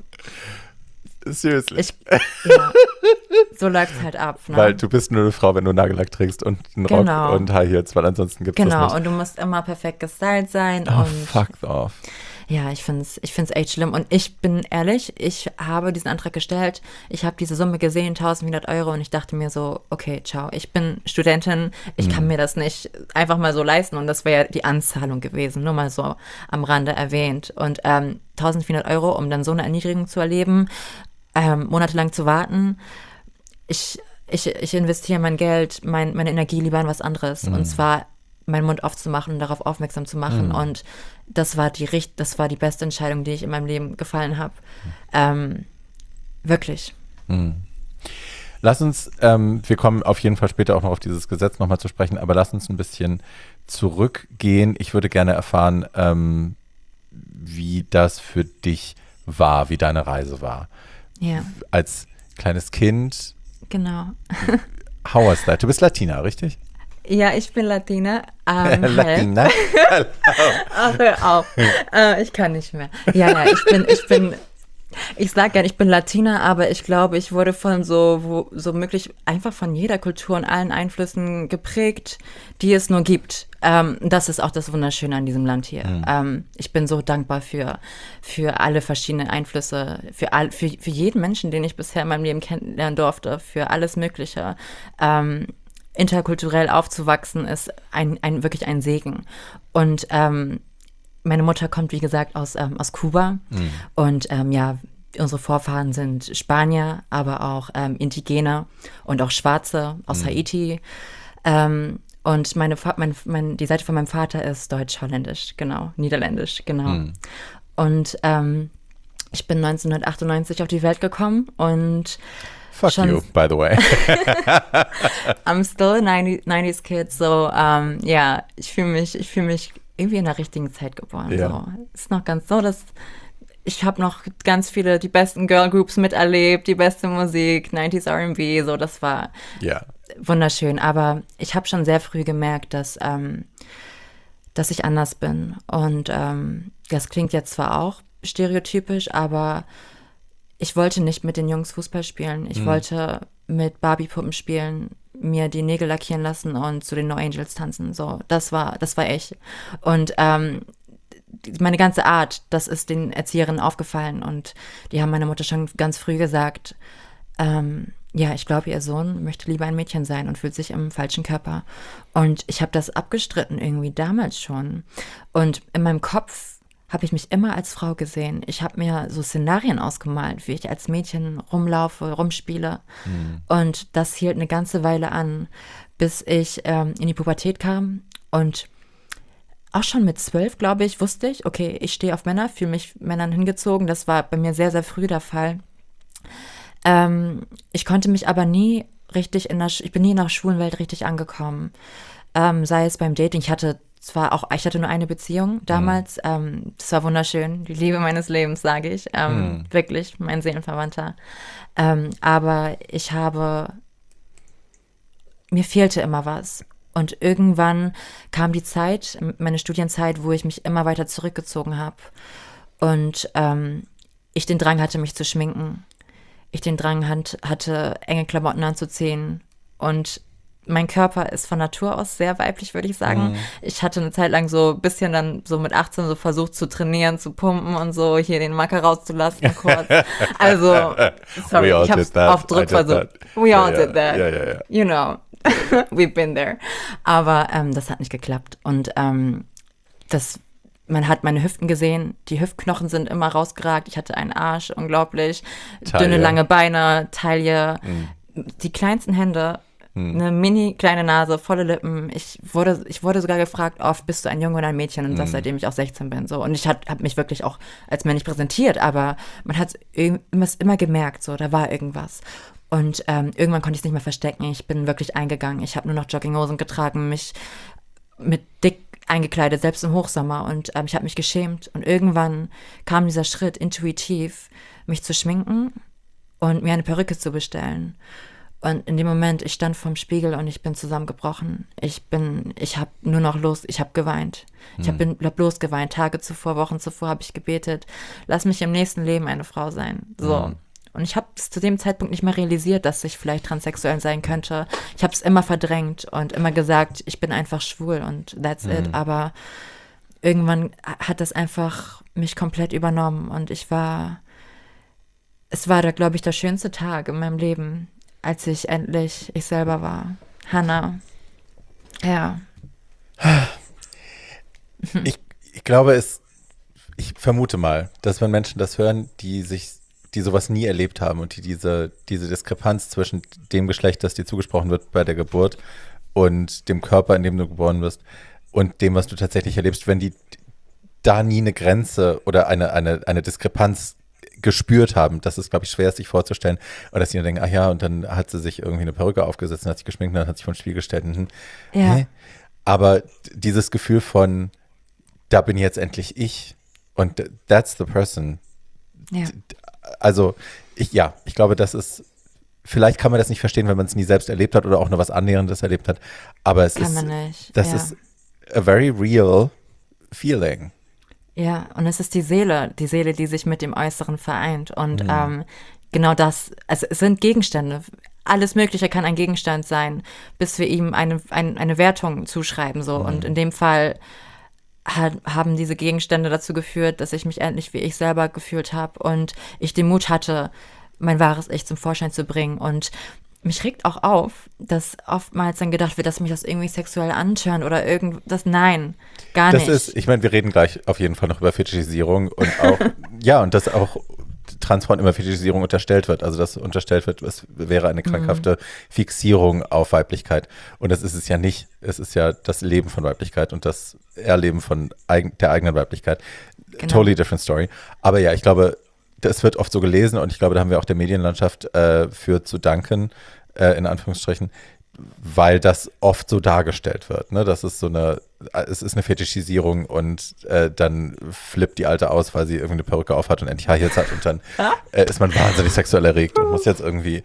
Seriously. Ich, ja, so läuft es halt ab. Ne? Weil du bist nur eine Frau, wenn du Nagellack trägst und einen genau. Rock und High Heels, weil ansonsten gibt es genau. das nicht. Genau, und du musst immer perfekt gestylt sein. Oh, und fuck off. Ja, ich finde es ich find's echt schlimm. Und ich bin ehrlich, ich habe diesen Antrag gestellt. Ich habe diese Summe gesehen, eintausendvierhundert Euro. Und ich dachte mir so, okay, ciao. Ich bin Studentin. Ich mhm. kann mir das nicht einfach mal so leisten. Und das wäre ja die Anzahlung gewesen. Nur mal so am Rande erwähnt. Und ähm, eintausendvierhundert Euro, um dann so eine Erniedrigung zu erleben, ähm, monatelang zu warten. Ich, ich, ich investiere mein Geld, mein, meine Energie lieber in was anderes. Mhm. Und zwar meinen Mund aufzumachen und darauf aufmerksam zu machen. Mhm. Und das war die richt- das war die beste Entscheidung, die ich in meinem Leben gefallen habe. Mhm. Ähm, wirklich. Mhm. Lass uns, ähm, wir kommen auf jeden Fall später auch noch auf dieses Gesetz nochmal zu sprechen, aber lass uns ein bisschen zurückgehen. Ich würde gerne erfahren, ähm, wie das für dich war, wie deine Reise war. Ja. Als kleines Kind. Genau. How was that? Du bist Latina, richtig? Ja, ich bin Latina. Ähm, Latina? Ach, hör auf. äh, ich kann nicht mehr. Ja, ja, ich bin, ich bin, ich sag gerne, ich bin Latina, aber ich glaube, ich wurde von so, wo, so möglich einfach von jeder Kultur und allen Einflüssen geprägt, die es nur gibt. Ähm, das ist auch das Wunderschöne an diesem Land hier. Mhm. Ähm, ich bin so dankbar für, für alle verschiedenen Einflüsse, für, all, für, für jeden Menschen, den ich bisher in meinem Leben kennenlernen durfte, für alles Mögliche. Ähm, interkulturell aufzuwachsen ist ein, ein, wirklich ein Segen. Und ähm, meine Mutter kommt, wie gesagt, aus, ähm, aus Kuba. Mhm. Und ähm, ja, unsere Vorfahren sind Spanier, aber auch ähm, Indigene und auch Schwarze aus mhm. Haiti. Ähm, und meine, mein, mein, die Seite von meinem Vater ist deutsch-holländisch, genau, niederländisch, genau. Mhm. Und ähm, ich bin neunzehnhundertachtundneunzig auf die Welt gekommen und Fuck Schon, you, by the way. I'm still a nineties kid, so ja, um, yeah, ich fühle mich, ich fühle mich irgendwie in der richtigen Zeit geboren. Ja. So. Ist noch ganz so, dass ich habe noch ganz viele, die besten Girlgroups miterlebt, die beste Musik, nineties R and B, so, das war ja. wunderschön. Aber ich habe schon sehr früh gemerkt, dass, ähm, dass ich anders bin. Und ähm, das klingt jetzt zwar auch stereotypisch, aber ich wollte nicht mit den Jungs Fußball spielen. Ich mhm. wollte mit Barbie-Puppen spielen, mir die Nägel lackieren lassen und zu den No Angels tanzen. So, das war, das war ich. Und ähm, meine ganze Art, das ist den Erzieherinnen aufgefallen. Und die haben meiner Mutter schon ganz früh gesagt, ähm, ja, ich glaube, ihr Sohn möchte lieber ein Mädchen sein und fühlt sich im falschen Körper. Und ich habe das abgestritten irgendwie damals schon. Und in meinem Kopf habe ich mich immer als Frau gesehen. Ich habe mir so Szenarien ausgemalt, wie ich als Mädchen rumlaufe, rumspiele. Mhm. Und das hielt eine ganze Weile an, bis ich ähm, in die Pubertät kam. Und auch schon mit zwölf, glaube ich, wusste ich, okay, ich stehe auf Männer, fühle mich Männern hingezogen. Das war bei mir sehr, sehr früh der Fall. Ähm, ich konnte mich aber nie richtig in der, ich bin nie in der schwulen Welt richtig angekommen. Ähm, sei es beim Dating, ich hatte zwar auch, ich hatte nur eine Beziehung damals, mhm. ähm, das war wunderschön, die Liebe meines Lebens, sage ich, ähm, mhm. wirklich, mein Seelenverwandter. Ähm, aber ich habe, mir fehlte immer was. Und irgendwann kam die Zeit, meine Studienzeit, wo ich mich immer weiter zurückgezogen habe. Und ähm, ich den Drang hatte, mich zu schminken. Ich den Drang hatte, enge Klamotten anzuziehen. Und mein Körper ist von Natur aus sehr weiblich, würde ich sagen. Mhm. Ich hatte eine Zeit lang so ein bisschen dann so mit achtzehn so versucht zu trainieren, zu pumpen und so, hier den Macker rauszulassen kurz. Also, sorry, ich habe es auf Druck versucht. We all did that. Yeah, yeah, yeah. You know, we've been there. Aber ähm, das hat nicht geklappt. Und ähm, das man hat meine Hüften gesehen, die Hüftknochen sind immer rausgeragt, ich hatte einen Arsch, unglaublich, Taille. dünne, lange Beine, Taille, Mhm. die kleinsten Hände, Mhm. eine mini kleine Nase, volle Lippen. Ich wurde, ich wurde sogar gefragt, oft bist du ein Junge oder ein Mädchen und das Mhm. seitdem ich auch sechzehn bin. So. Und ich habe hab mich wirklich auch als männlich präsentiert, aber man hat es immer gemerkt, so, da war irgendwas. Und ähm, irgendwann konnte ich es nicht mehr verstecken. Ich bin wirklich eingegangen. Ich habe nur noch Jogginghosen getragen, mich mit dick eingekleidet, selbst im Hochsommer. Und ähm, ich habe mich geschämt. Und irgendwann kam dieser Schritt intuitiv, mich zu schminken und mir eine Perücke zu bestellen. Und in dem Moment, ich stand vorm Spiegel und ich bin zusammengebrochen. Ich bin, ich habe nur noch los, ich habe geweint. Ich habe bin hab losgeweint. Tage zuvor, Wochen zuvor habe ich gebetet, lass mich im nächsten Leben eine Frau sein. So. Mhm. Und ich habe es zu dem Zeitpunkt nicht mehr realisiert, dass ich vielleicht transsexuell sein könnte. Ich habe es immer verdrängt und immer gesagt, ich bin einfach schwul und that's Mhm. it. Aber irgendwann hat das einfach mich komplett übernommen und ich war, es war da, glaube ich, der schönste Tag in meinem Leben, als ich endlich ich selber war. Hannah. Ja. Ich, ich glaube, es, ich vermute mal, dass wenn Menschen das hören, die sich, die sowas nie erlebt haben und die diese, diese Diskrepanz zwischen dem Geschlecht, das dir zugesprochen wird bei der Geburt und dem Körper, in dem du geboren wirst und dem, was du tatsächlich erlebst, wenn die da nie eine Grenze oder eine, eine, eine Diskrepanz gespürt haben, das ist, glaube ich, schwer, sich vorzustellen. Und dass sie dann denken, ach ja, und dann hat sie sich irgendwie eine Perücke aufgesetzt und hat sich geschminkt und dann hat sich vor den Spiegel gestellt. Mhm. Ja. Hä? Aber dieses Gefühl von, da bin jetzt endlich ich und that's the person. Ja. Also, ich, ja, ich glaube, das ist, vielleicht kann man das nicht verstehen, wenn man es nie selbst erlebt hat oder auch nur was Annäherndes erlebt hat, aber es Kann ist, man nicht. das ja. ist a very real feeling. Ja, und es ist die Seele, die Seele, die sich mit dem Äußeren vereint. Und Mhm. ähm, genau das, also es sind Gegenstände. Alles Mögliche kann ein Gegenstand sein, bis wir ihm eine, ein, eine Wertung zuschreiben. So. Mhm. Und in dem Fall ha- haben diese Gegenstände dazu geführt, dass ich mich endlich wie ich selber gefühlt habe und ich den Mut hatte, mein wahres Ich zum Vorschein zu bringen. Und mich regt auch auf, dass oftmals dann gedacht wird, dass mich das irgendwie sexuell antörnt oder irgendwas. Nein, gar Das nicht. ist, ich meine, wir reden gleich auf jeden Fall noch über Fetischisierung und auch, ja, und dass auch Transfrauen immer Fetischisierung unterstellt wird. Also, dass unterstellt wird, es wäre eine krankhafte Fixierung auf Weiblichkeit. Und das ist es ja nicht. Es ist ja das Leben von Weiblichkeit und das Erleben von eigen, der eigenen Weiblichkeit. Genau. Totally different story. Aber ja, ich glaube, das wird oft so gelesen und ich glaube, da haben wir auch der Medienlandschaft äh, für zu danken, äh, in Anführungsstrichen, weil das oft so dargestellt wird. Ne? Das ist so eine, es ist eine Fetischisierung und äh, dann flippt die Alte aus, weil sie irgendwie eine Perücke aufhat und endlich High Heels hat und dann äh, ist man wahnsinnig sexuell erregt und muss jetzt irgendwie.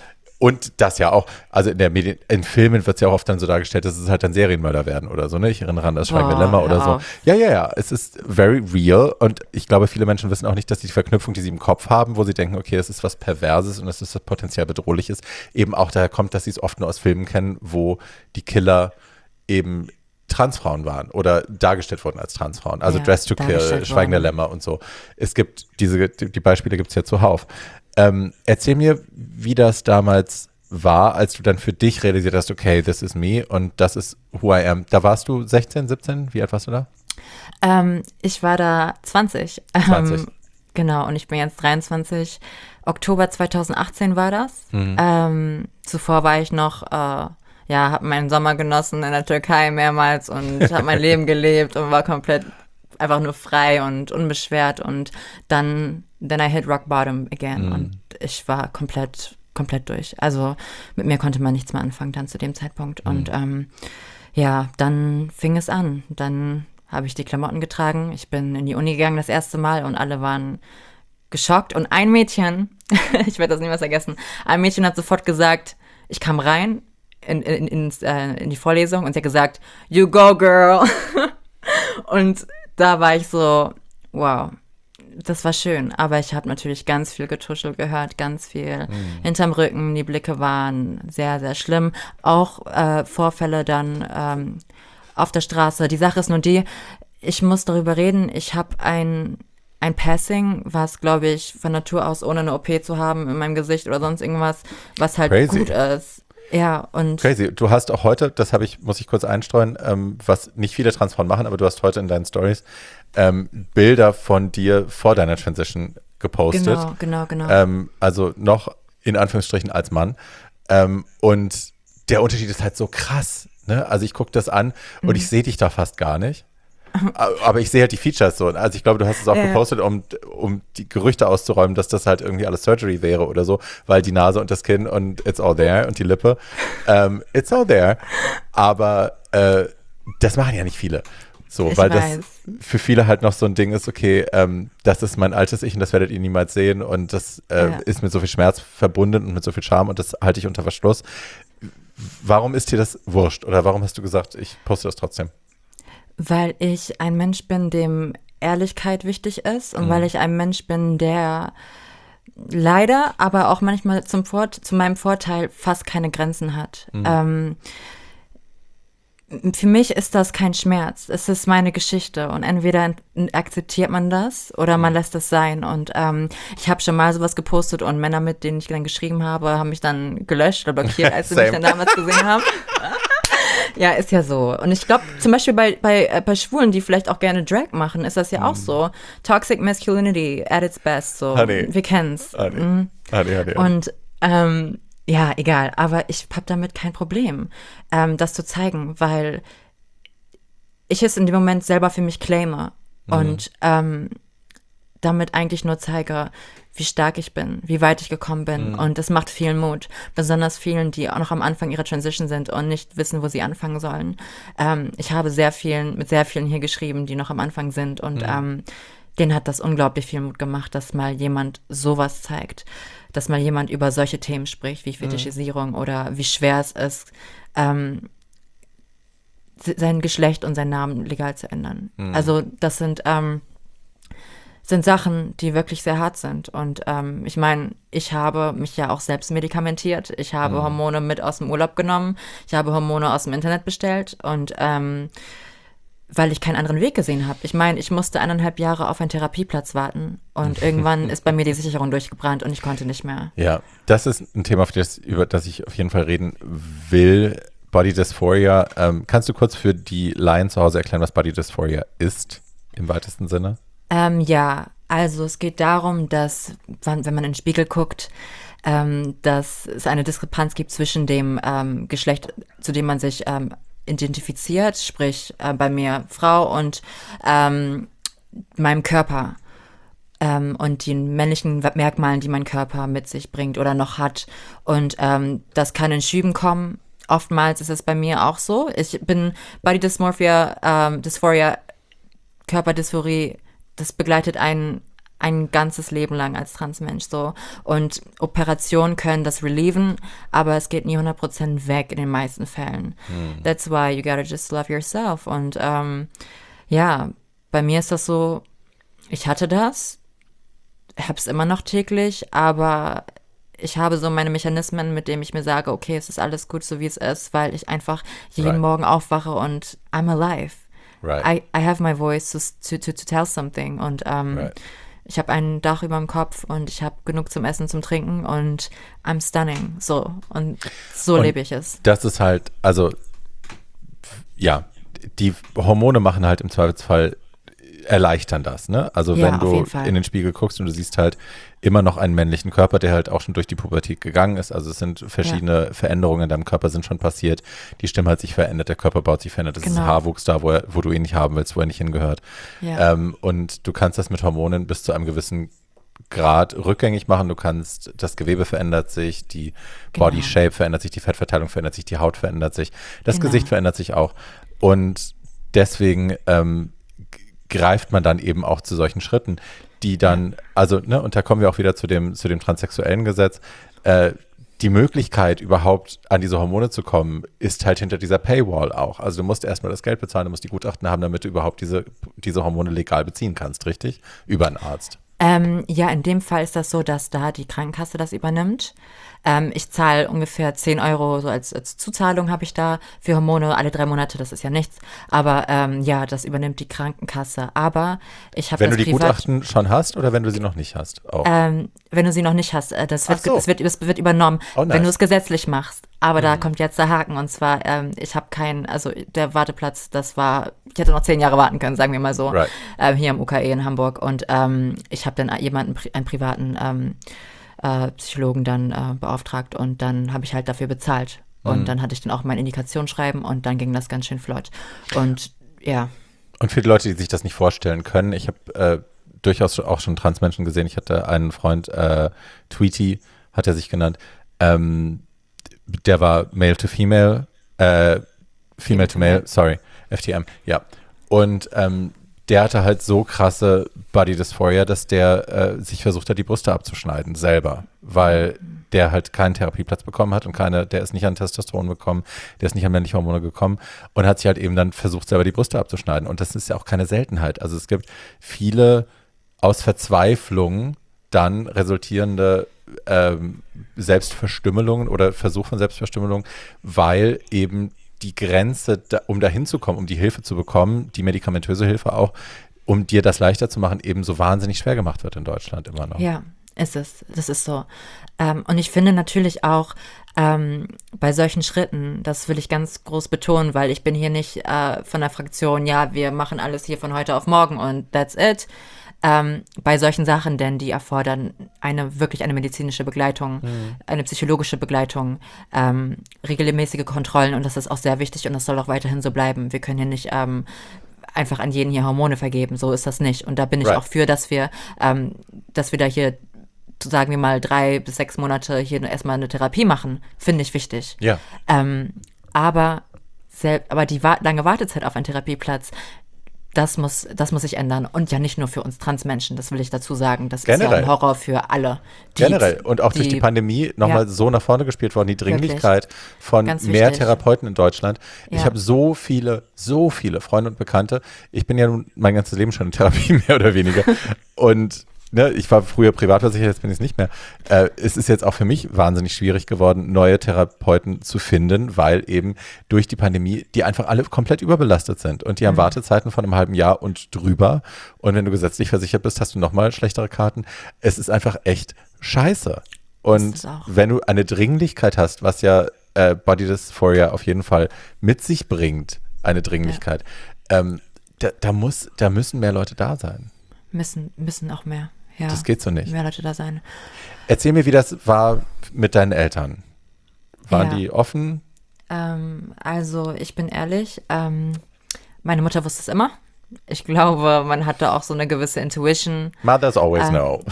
Und das ja auch, also in der Medien, in Filmen wird es ja auch oft dann so dargestellt, dass es halt dann Serienmörder werden oder so, ne? Ich erinnere an das Schweigende Boah, Lämmer oder hör so. auf. Ja, ja, ja, es ist very real und ich glaube, viele Menschen wissen auch nicht, dass die Verknüpfung, die sie im Kopf haben, wo sie denken, okay, das ist was Perverses und das ist was potenziell Bedrohliches, eben auch daher kommt, dass sie es oft nur aus Filmen kennen, wo die Killer eben Transfrauen waren oder dargestellt wurden als Transfrauen. Also Ja, Dress to Kill, dargestellt Schweigende worden. Lämmer und so. Es gibt diese, die Beispiele gibt es ja zuhauf. Ähm, erzähl mir, wie das damals war, als du dann für dich realisiert hast, okay, this is me und das ist who I am. Da warst du sechzehn, siebzehn? Wie alt warst du da? Ähm, ich war da zwanzig. zwanzig. Ähm, genau, und ich bin jetzt dreiundzwanzig. Oktober zweitausendachtzehn war das. Mhm. Ähm, zuvor war ich noch, äh, ja, habe meinen Sommer genossen in der Türkei mehrmals und habe mein Leben gelebt und war komplett einfach nur frei und unbeschwert. Und dann, then I hit rock bottom again. Mhm. Und ich war komplett, komplett durch. Also mit mir konnte man nichts mehr anfangen dann zu dem Zeitpunkt. Mhm. Und ähm, ja, dann fing es an. Dann habe ich die Klamotten getragen. Ich bin in die Uni gegangen das erste Mal und alle waren geschockt. Und ein Mädchen, ich werde das niemals vergessen, ein Mädchen hat sofort gesagt, ich kam rein in, in, ins, äh, in die Vorlesung und sie hat gesagt, you go girl. Und da war ich so, wow, das war schön. Aber ich habe natürlich ganz viel Getuschel gehört, ganz viel Mhm. hinterm Rücken. Die Blicke waren sehr, sehr schlimm. Auch äh, Vorfälle dann ähm, auf der Straße. Die Sache ist nur die, ich muss darüber reden, ich habe ein, ein Passing, was, glaube ich, von Natur aus ohne eine O P zu haben in meinem Gesicht oder sonst irgendwas, was halt Crazy. gut ist. Ja, und Crazy. Du hast auch heute, das habe ich, muss ich kurz einstreuen, ähm, was nicht viele Transfrauen machen, aber du hast heute in deinen Stories ähm, Bilder von dir vor deiner Transition gepostet. genau, genau, genau. Ähm, also noch in Anführungsstrichen als Mann. Ähm, und der Unterschied ist halt so krass. Ne? Also ich gucke das an und Mhm. ich sehe dich da fast gar nicht. Aber ich sehe halt die Features so. Also ich glaube, du hast es auch Ja. gepostet, um, um die Gerüchte auszuräumen, dass das halt irgendwie alles Surgery wäre oder so, weil die Nase und das Kinn und it's all there und die Lippe, ähm, it's all there. Aber äh, das machen ja nicht viele. So, Ich weil weiß. das für viele halt noch so ein Ding ist, okay, ähm, das ist mein altes Ich und das werdet ihr niemals sehen und das äh, Ja. ist mit so viel Schmerz verbunden und mit so viel Scham und das halte ich unter Verschluss. Warum ist dir das wurscht oder warum hast du gesagt, ich poste das trotzdem? Weil ich ein Mensch bin, dem Ehrlichkeit wichtig ist und Mhm. weil ich ein Mensch bin, der leider, aber auch manchmal zum Vor zu meinem Vorteil fast keine Grenzen hat. Mhm. Ähm, für mich ist das kein Schmerz. Es ist meine Geschichte und entweder n- akzeptiert man das oder man lässt es sein. Und ähm, ich habe schon mal sowas gepostet und Männer, mit denen ich dann geschrieben habe, haben mich dann gelöscht oder blockiert, als sie mich Same. dann damals gesehen haben. Ja, ist ja so. Und ich glaube, zum Beispiel bei, bei, äh, bei Schwulen, die vielleicht auch gerne Drag machen, ist das ja auch so. Toxic Masculinity at its best. So. Honey. Wir kennen's. Honey. Mhm. Honey, honey, honey. Und ähm, ja, egal. Aber ich habe damit kein Problem, ähm, das zu zeigen, weil ich es in dem Moment selber für mich claime und ähm, damit eigentlich nur zeige, wie stark ich bin, wie weit ich gekommen bin. Und das macht vielen Mut. Besonders vielen, die auch noch am Anfang ihrer Transition sind und nicht wissen, wo sie anfangen sollen. Ähm, ich habe sehr vielen, mit sehr vielen hier geschrieben, die noch am Anfang sind. Und ähm, denen hat das unglaublich viel Mut gemacht, dass mal jemand sowas zeigt. Dass mal jemand über solche Themen spricht, wie Fetischisierung oder wie schwer es ist, ähm, sein Geschlecht und seinen Namen legal zu ändern. Also das sind ähm, sind Sachen, die wirklich sehr hart sind. Und ähm, ich meine, ich habe mich ja auch selbst medikamentiert. Ich habe Mhm. Hormone mit aus dem Urlaub genommen. Ich habe Hormone aus dem Internet bestellt. Und ähm, weil ich keinen anderen Weg gesehen habe. Ich meine, ich musste eineinhalb Jahre auf einen Therapieplatz warten. Und irgendwann ist bei mir die Sicherung durchgebrannt und ich konnte nicht mehr. Ja, das ist ein Thema, für das, über das ich auf jeden Fall reden will. Body Dysphoria. Ähm, kannst du kurz für die Laien zu Hause erklären, was Body Dysphoria ist, im weitesten Sinne? Ähm, ja, also es geht darum, dass, wann- wenn man in den Spiegel guckt, ähm, dass es eine Diskrepanz gibt zwischen dem ähm, Geschlecht, zu dem man sich ähm, identifiziert, sprich äh, bei mir Frau und ähm, meinem Körper ähm, und den männlichen Merkmalen, die mein Körper mit sich bringt oder noch hat. Und ähm, das kann in Schüben kommen. Oftmals ist es bei mir auch so. Ich bin Body Dysmorphia, ähm, Dysphoria, Körperdysphorie, das begleitet einen ein ganzes Leben lang als Transmensch so. Und Operationen können das relieven, aber es geht nie hundert Prozent weg in den meisten Fällen. That's why you gotta just love yourself. Und ähm, ja, bei mir ist das so, ich hatte das, hab's immer noch täglich, aber ich habe so meine Mechanismen, mit denen ich mir sage, okay, es ist alles gut, so wie es ist, weil ich einfach jeden Right. Morgen aufwache und I'm alive. Right. I, I have my voice to, to, to, to tell something. Und ähm, Right. ich habe ein Dach über dem Kopf und ich habe genug zum Essen, zum Trinken und I'm stunning. So. Und so Und lebe ich es. Das ist halt, also, ja, die Hormone machen halt im Zweifelsfall, erleichtern das, ne? Also Ja, wenn auf du jeden Fall. in den Spiegel guckst und du siehst halt immer noch einen männlichen Körper, der halt auch schon durch die Pubertät gegangen ist. Also es sind verschiedene Veränderungen in deinem Körper sind schon passiert. Die Stimme hat sich verändert, der Körperbau hat sich verändert. Es ist Genau. Haarwuchs da, wo, er, wo du ihn nicht haben willst, wo er nicht hingehört. Ja. Ähm, und du kannst das mit Hormonen bis zu einem gewissen Grad rückgängig machen. Du kannst, das Gewebe verändert sich, die Genau. Body Shape verändert sich, die Fettverteilung verändert sich, die Haut verändert sich, das Genau. Gesicht verändert sich auch. Und deswegen ähm, g- greift man dann eben auch zu solchen Schritten, die dann, also, ne, und da kommen wir auch wieder zu dem, zu dem transsexuellen Gesetz, äh, die Möglichkeit, überhaupt an diese Hormone zu kommen, ist halt hinter dieser Paywall auch. Also du musst erstmal das Geld bezahlen, du musst die Gutachten haben, damit du überhaupt diese, diese Hormone legal beziehen kannst, richtig? Über einen Arzt. Ähm, ja, in dem Fall ist das so, dass da die Krankenkasse das übernimmt. Ähm, ich zahle ungefähr zehn Euro, so als, als Zuzahlung habe ich da für Hormone alle drei Monate, das ist ja nichts. Aber ähm, ja, das übernimmt die Krankenkasse. Aber ich habe Wenn das du die privat, Gutachten schon hast oder wenn du sie noch nicht hast? Auch. ähm, wenn du sie noch nicht hast, äh, das wird, Ach so. das wird, das wird übernommen, Oh, nice. wenn du es gesetzlich machst. Aber da kommt jetzt der Haken und zwar, ähm, ich habe keinen, also der Warteplatz, das war, ich hätte noch zehn Jahre warten können, sagen wir mal so, Right. ähm, hier am U K E in Hamburg. Und ähm, ich habe dann jemanden, pri- einen privaten ähm, äh, Psychologen dann äh, beauftragt und dann habe ich halt dafür bezahlt. Und Mhm. dann hatte ich dann auch mein Indikationsschreiben und dann ging das ganz schön flott. Und ja, Und für die Leute, die sich das nicht vorstellen können, ich habe äh, durchaus auch schon Transmenschen gesehen. Ich hatte einen Freund, äh, Tweety hat er sich genannt, ähm, der war Male to Female, äh, Female to Male, sorry, F T M, ja. Und ähm, der hatte halt so krasse Body Dysphoria, dass der äh, sich versucht hat, die Brüste abzuschneiden, selber, weil der halt keinen Therapieplatz bekommen hat und keine, der ist nicht an Testosteron bekommen, der ist nicht an männliche Hormone gekommen und hat sich halt eben dann versucht, selber die Brüste abzuschneiden. Und das ist ja auch keine Seltenheit. Also es gibt viele aus Verzweiflung dann resultierende ähm, Selbstverstümmelungen oder Versuch von Selbstverstümmelung, weil eben die Grenze, da, um da hinzukommen, um die Hilfe zu bekommen, die medikamentöse Hilfe auch, um dir das leichter zu machen, eben so wahnsinnig schwer gemacht wird in Deutschland immer noch. ja, ist es. Das ist so. Ähm, und ich finde natürlich auch ähm, bei solchen Schritten, das will ich ganz groß betonen, weil ich bin hier nicht äh, von der Fraktion, ja, wir machen alles hier von heute auf morgen und that's it. Ähm, bei solchen Sachen, denn die erfordern eine wirklich eine medizinische Begleitung, Mhm. eine psychologische Begleitung, ähm, regelmäßige Kontrollen und das ist auch sehr wichtig und das soll auch weiterhin so bleiben. Wir können hier nicht ähm, einfach an jeden hier Hormone vergeben, so ist das nicht. Und da bin ich Right. auch für, dass wir, ähm, dass wir da hier, sagen wir mal, drei bis sechs Monate hier erstmal eine Therapie machen, finde ich wichtig. Ja. Ähm, aber, sel- aber die wa lange Wartezeit auf einen Therapieplatz, das muss, das muss sich ändern. Und ja nicht nur für uns Transmenschen, das will ich dazu sagen. Das ist ja Generell. ein Horror für alle. Die, Generell. Und auch durch die Pandemie nochmal ja. so nach vorne gespielt worden, die Dringlichkeit von Ganz mehr wichtig. Therapeuten in Deutschland. Ich Ja. habe so viele, so viele Freunde und Bekannte. Ich bin ja nun mein ganzes Leben schon in Therapie, mehr oder weniger. Und ne, ich war früher privatversichert, jetzt bin ich es nicht mehr. Äh, es ist jetzt auch für mich wahnsinnig schwierig geworden, neue Therapeuten zu finden, weil eben durch die Pandemie die einfach alle komplett überbelastet sind. Und die haben Mhm. Wartezeiten von einem halben Jahr und drüber. Und wenn du gesetzlich versichert bist, hast du nochmal schlechtere Karten. Es ist einfach echt scheiße. Und ist es auch. wenn du eine Dringlichkeit hast, was ja äh, Body Dysphoria auf jeden Fall mit sich bringt, eine Dringlichkeit, ähm, da, da, muss, da müssen mehr Leute da sein. Müssen, müssen auch mehr. Ja. Das geht so nicht. Mehr Leute da sein. Erzähl mir, wie das war mit deinen Eltern. Waren Ja. die offen? Ähm, also, ich bin ehrlich, ähm, meine Mutter wusste es immer. Ich glaube, man hatte auch so eine gewisse Intuition. Mothers always Ähm. know.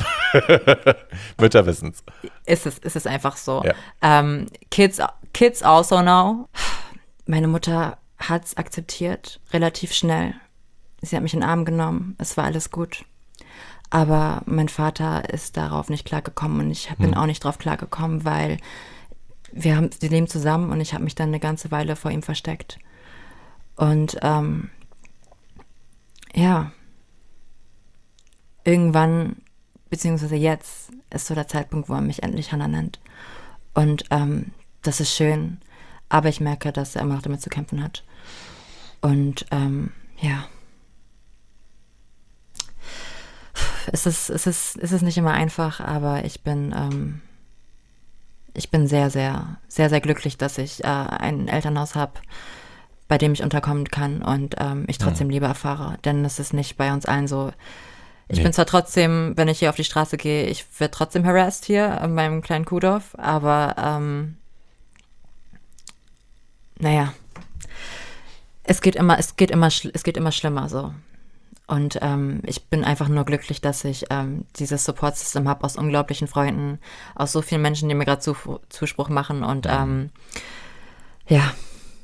Mütter wissen's. Ist es, ist es einfach so. Ja. Ähm, Kids, Kids also know. Meine Mutter hat es akzeptiert, relativ schnell. Sie hat mich in den Arm genommen, es war alles gut. Aber mein Vater ist darauf nicht klargekommen und ich bin Hm. auch nicht drauf klargekommen, weil wir haben, wir leben zusammen und ich habe mich dann eine ganze Weile vor ihm versteckt. Und ähm, ja, irgendwann, beziehungsweise jetzt, ist so der Zeitpunkt, wo er mich endlich Hannah nennt. Und ähm, das ist schön, aber ich merke, dass er immer noch damit zu kämpfen hat. Und ähm, ja, es ist, es ist, es ist nicht immer einfach, aber ich bin, ähm, ich bin sehr, sehr, sehr, sehr glücklich, dass ich äh, ein Elternhaus habe, bei dem ich unterkommen kann und ähm, ich trotzdem Liebe erfahre. Denn es ist nicht bei uns allen so. Ich Nee. bin zwar trotzdem, wenn ich hier auf die Straße gehe, ich werde trotzdem harassed hier in meinem kleinen Kuhdorf, aber ähm, naja, es geht immer, es geht immer, schl- es geht immer schlimmer so. Und ähm, ich bin einfach nur glücklich, dass ich ähm, dieses Support-System habe aus unglaublichen Freunden, aus so vielen Menschen, die mir gerade Zuf- Zuspruch machen. Und ähm, ja,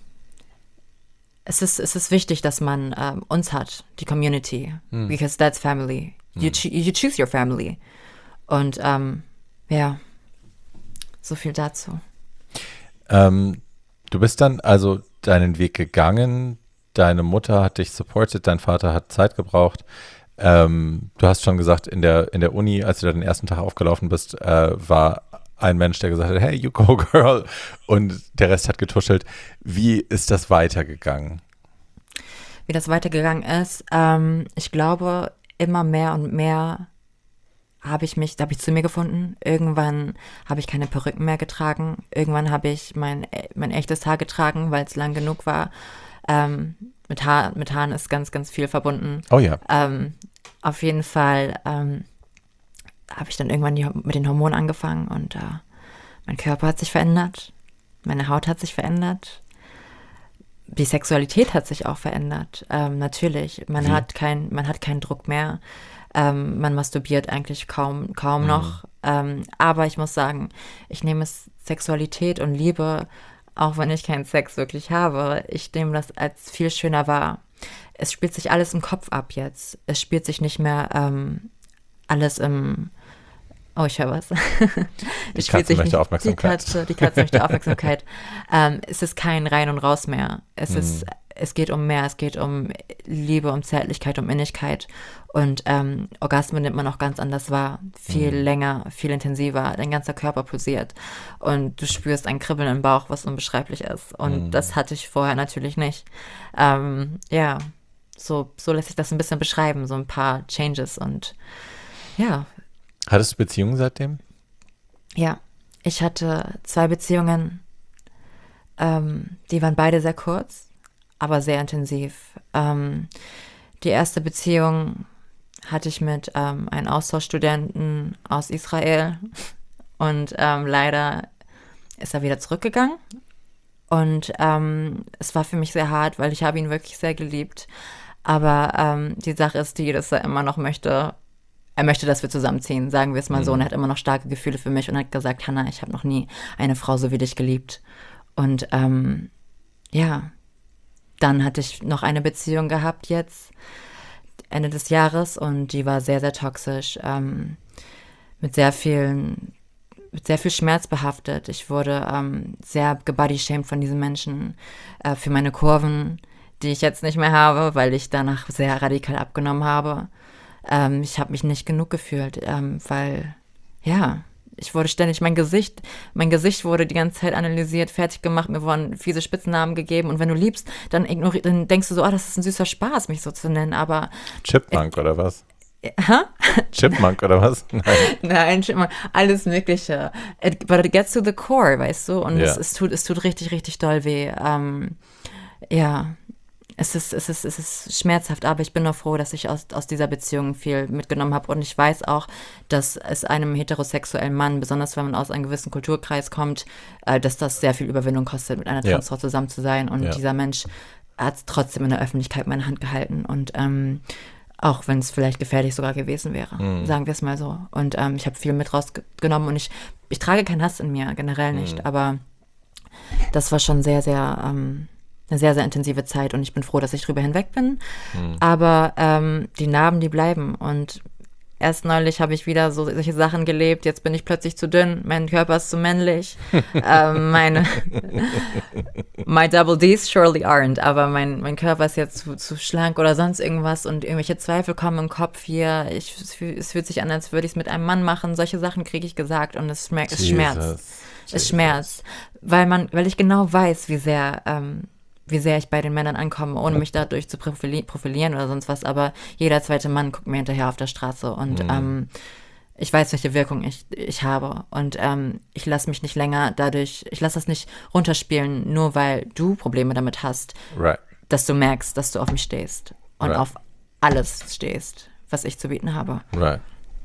es ist, es ist wichtig, dass man ähm, uns hat, die Community, because that's family. You, choo- you choose your family. Und ähm, ja, so viel dazu. Ähm, du bist dann also deinen Weg gegangen. Deine Mutter hat dich supportet, dein Vater hat Zeit gebraucht. Ähm, du hast schon gesagt, in der, in der Uni, als du da den ersten Tag aufgelaufen bist, äh, war ein Mensch, der gesagt hat, hey, you go girl, und der Rest hat getuschelt. Wie ist das weitergegangen? Wie das weitergegangen ist, ähm, ich glaube, immer mehr und mehr habe ich mich, da habe ich zu mir gefunden. Irgendwann habe ich keine Perücken mehr getragen. Irgendwann habe ich mein, mein echtes Haar getragen, weil es lang genug war. Ähm, mit, Haar, mit Haaren ist ganz, ganz viel verbunden. Oh ja. Ähm, auf jeden Fall ähm, habe ich dann irgendwann die, mit den Hormonen angefangen und äh, mein Körper hat sich verändert, meine Haut hat sich verändert, die Sexualität hat sich auch verändert. Ähm, natürlich, man Wie? hat kein, man hat keinen Druck mehr, ähm, man masturbiert eigentlich kaum, kaum Mhm. noch. Ähm, aber ich muss sagen, ich nehme es Sexualität und Liebe, auch wenn ich keinen Sex wirklich habe, ich nehme das als viel schöner wahr. Es spielt sich alles im Kopf ab jetzt. Es spielt sich nicht mehr ähm, alles im. Oh, ich höre was. Die Es spielt Katze sich möchte nicht- Aufmerksamkeit. Die Katze, die Katze möchte Aufmerksamkeit. ähm, es ist kein Rein und Raus mehr. Es Mhm. ist, es geht um mehr. Es geht um Liebe, um Zärtlichkeit, um Innigkeit. Und ähm, Orgasmen nimmt man auch ganz anders wahr. Viel Mhm. länger, viel intensiver. Dein ganzer Körper pulsiert. Und du spürst ein Kribbeln im Bauch, was unbeschreiblich ist. Und Mhm. das hatte ich vorher natürlich nicht. Ähm, ja, so, so lässt sich das ein bisschen beschreiben. So ein paar Changes. Und ja, Hattest du Beziehungen seitdem? ja, ich hatte zwei Beziehungen, ähm, die waren beide sehr kurz, aber sehr intensiv. Ähm, die erste Beziehung hatte ich mit ähm, einem Austauschstudenten aus Israel und ähm, leider ist er wieder zurückgegangen. Und ähm, es war für mich sehr hart, weil ich habe ihn wirklich sehr geliebt. Aber ähm, die Sache ist die, dass er immer noch möchte, er möchte, dass wir zusammenziehen, sagen wir es mal so. Und er hat immer noch starke Gefühle für mich und hat gesagt, Hannah, ich habe noch nie eine Frau so wie dich geliebt. Und ähm, ja, dann hatte ich noch eine Beziehung gehabt jetzt, Ende des Jahres, und die war sehr, sehr toxisch, ähm, mit sehr vielen, mit sehr viel Schmerz behaftet. Ich wurde ähm, sehr gebodyshamed von diesen Menschen äh, für meine Kurven, die ich jetzt nicht mehr habe, weil ich danach sehr radikal abgenommen habe. Ähm, ich habe mich nicht genug gefühlt, ähm, weil, ja, ich wurde ständig, mein Gesicht, mein Gesicht wurde die ganze Zeit analysiert, fertig gemacht, mir wurden fiese Spitznamen gegeben. Und wenn du liebst, dann, ignori- dann denkst du so, oh, das ist ein süßer Spaß, mich so zu nennen. Aber, Chipmunk oder was? hä? Chipmunk oder was? Nein. Nein, schon mal alles Mögliche. It, but it gets to the core, weißt du? Und Ja. es, es, tut, es tut richtig, richtig doll weh. Ähm, ja, es ist, es, ist, es ist schmerzhaft, aber ich bin nur froh, dass ich aus, aus dieser Beziehung viel mitgenommen habe. Und ich weiß auch, dass es einem heterosexuellen Mann, besonders wenn man aus einem gewissen Kulturkreis kommt, äh, dass das sehr viel Überwindung kostet, mit einer Ja. Transfrau zusammen zu sein. Und Ja. dieser Mensch hat trotzdem in der Öffentlichkeit meine Hand gehalten. Und ähm, auch wenn es vielleicht gefährlich sogar gewesen wäre, Mhm. sagen wir es mal so. Und ähm, ich habe viel mit rausgenommen und ich, ich trage keinen Hass in mir, generell nicht. Mhm. Aber das war schon sehr, sehr, ähm, eine sehr, sehr intensive Zeit und ich bin froh, dass ich drüber hinweg bin. Mhm. Aber ähm, die Narben, die bleiben. Und erst neulich habe ich wieder so solche Sachen gelebt. Jetzt bin ich plötzlich zu dünn, mein Körper ist zu männlich. ähm, meine My Double Ds surely aren't, aber mein, mein Körper ist jetzt zu, zu schlank oder sonst irgendwas und irgendwelche Zweifel kommen im Kopf hier. Ich, es, fühl, es fühlt sich an, als würde ich es mit einem Mann machen. Solche Sachen kriege ich gesagt und es, schmerzt, es schmerzt. Jesus. Es Jesus. schmerzt, weil man, weil ich genau weiß, wie sehr, ähm, wie sehr ich bei den Männern ankomme, ohne mich dadurch zu profili- profilieren oder sonst was. Aber jeder zweite Mann guckt mir hinterher auf der Straße und Mhm. ähm, ich weiß, welche Wirkung ich, ich habe. Und ähm, ich lasse mich nicht länger dadurch, ich lasse das nicht runterspielen, nur weil du Probleme damit hast, Right. dass du merkst, dass du auf mich stehst und Right. auf alles stehst, was ich zu bieten habe. Right.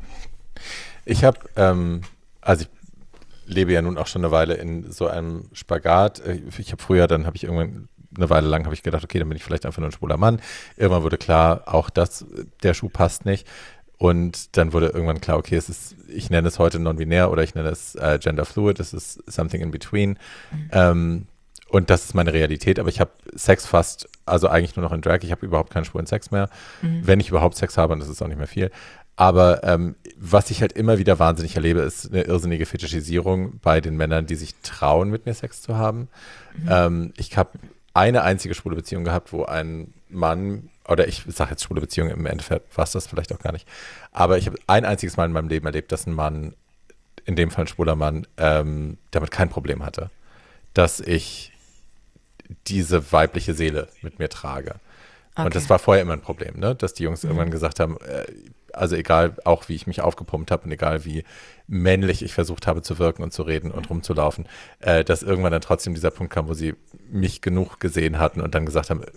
Ich habe, ähm, also ich lebe ja nun auch schon eine Weile in so einem Spagat. Ich habe früher, dann habe ich irgendwann eine Weile lang habe ich gedacht, okay, dann bin ich vielleicht einfach nur ein schwuler Mann. Irgendwann wurde klar, auch das, der Schuh passt nicht. Und dann wurde irgendwann klar, okay, es ist, ich nenne es heute non-binär oder ich nenne es äh, gender fluid, es ist something in between. Mhm. Ähm, und das ist meine Realität, aber ich habe Sex fast, also eigentlich nur noch in Drag, ich habe überhaupt keinen schwulen Sex mehr. Mhm. Wenn ich überhaupt Sex habe, und das ist auch nicht mehr viel. Aber ähm, was ich halt immer wieder wahnsinnig erlebe, ist eine irrsinnige Fetischisierung bei den Männern, die sich trauen, mit mir Sex zu haben. Mhm. Ähm, ich habe eine einzige schwule Beziehung gehabt, wo ein Mann oder ich sage jetzt schwule Beziehung, im Endeffekt war es das vielleicht auch gar nicht. Aber ich habe ein einziges Mal in meinem Leben erlebt, dass ein Mann, in dem Fall ein schwuler Mann, ähm, damit kein Problem hatte, dass ich diese weibliche Seele mit mir trage. Okay. Und das war vorher immer ein Problem, ne? Dass die Jungs mhm. irgendwann gesagt haben, äh, also egal auch wie ich mich aufgepumpt habe und egal wie männlich ich versucht habe zu wirken und zu reden und rumzulaufen, äh, dass irgendwann dann trotzdem dieser Punkt kam, wo sie mich genug gesehen hatten und dann gesagt haben,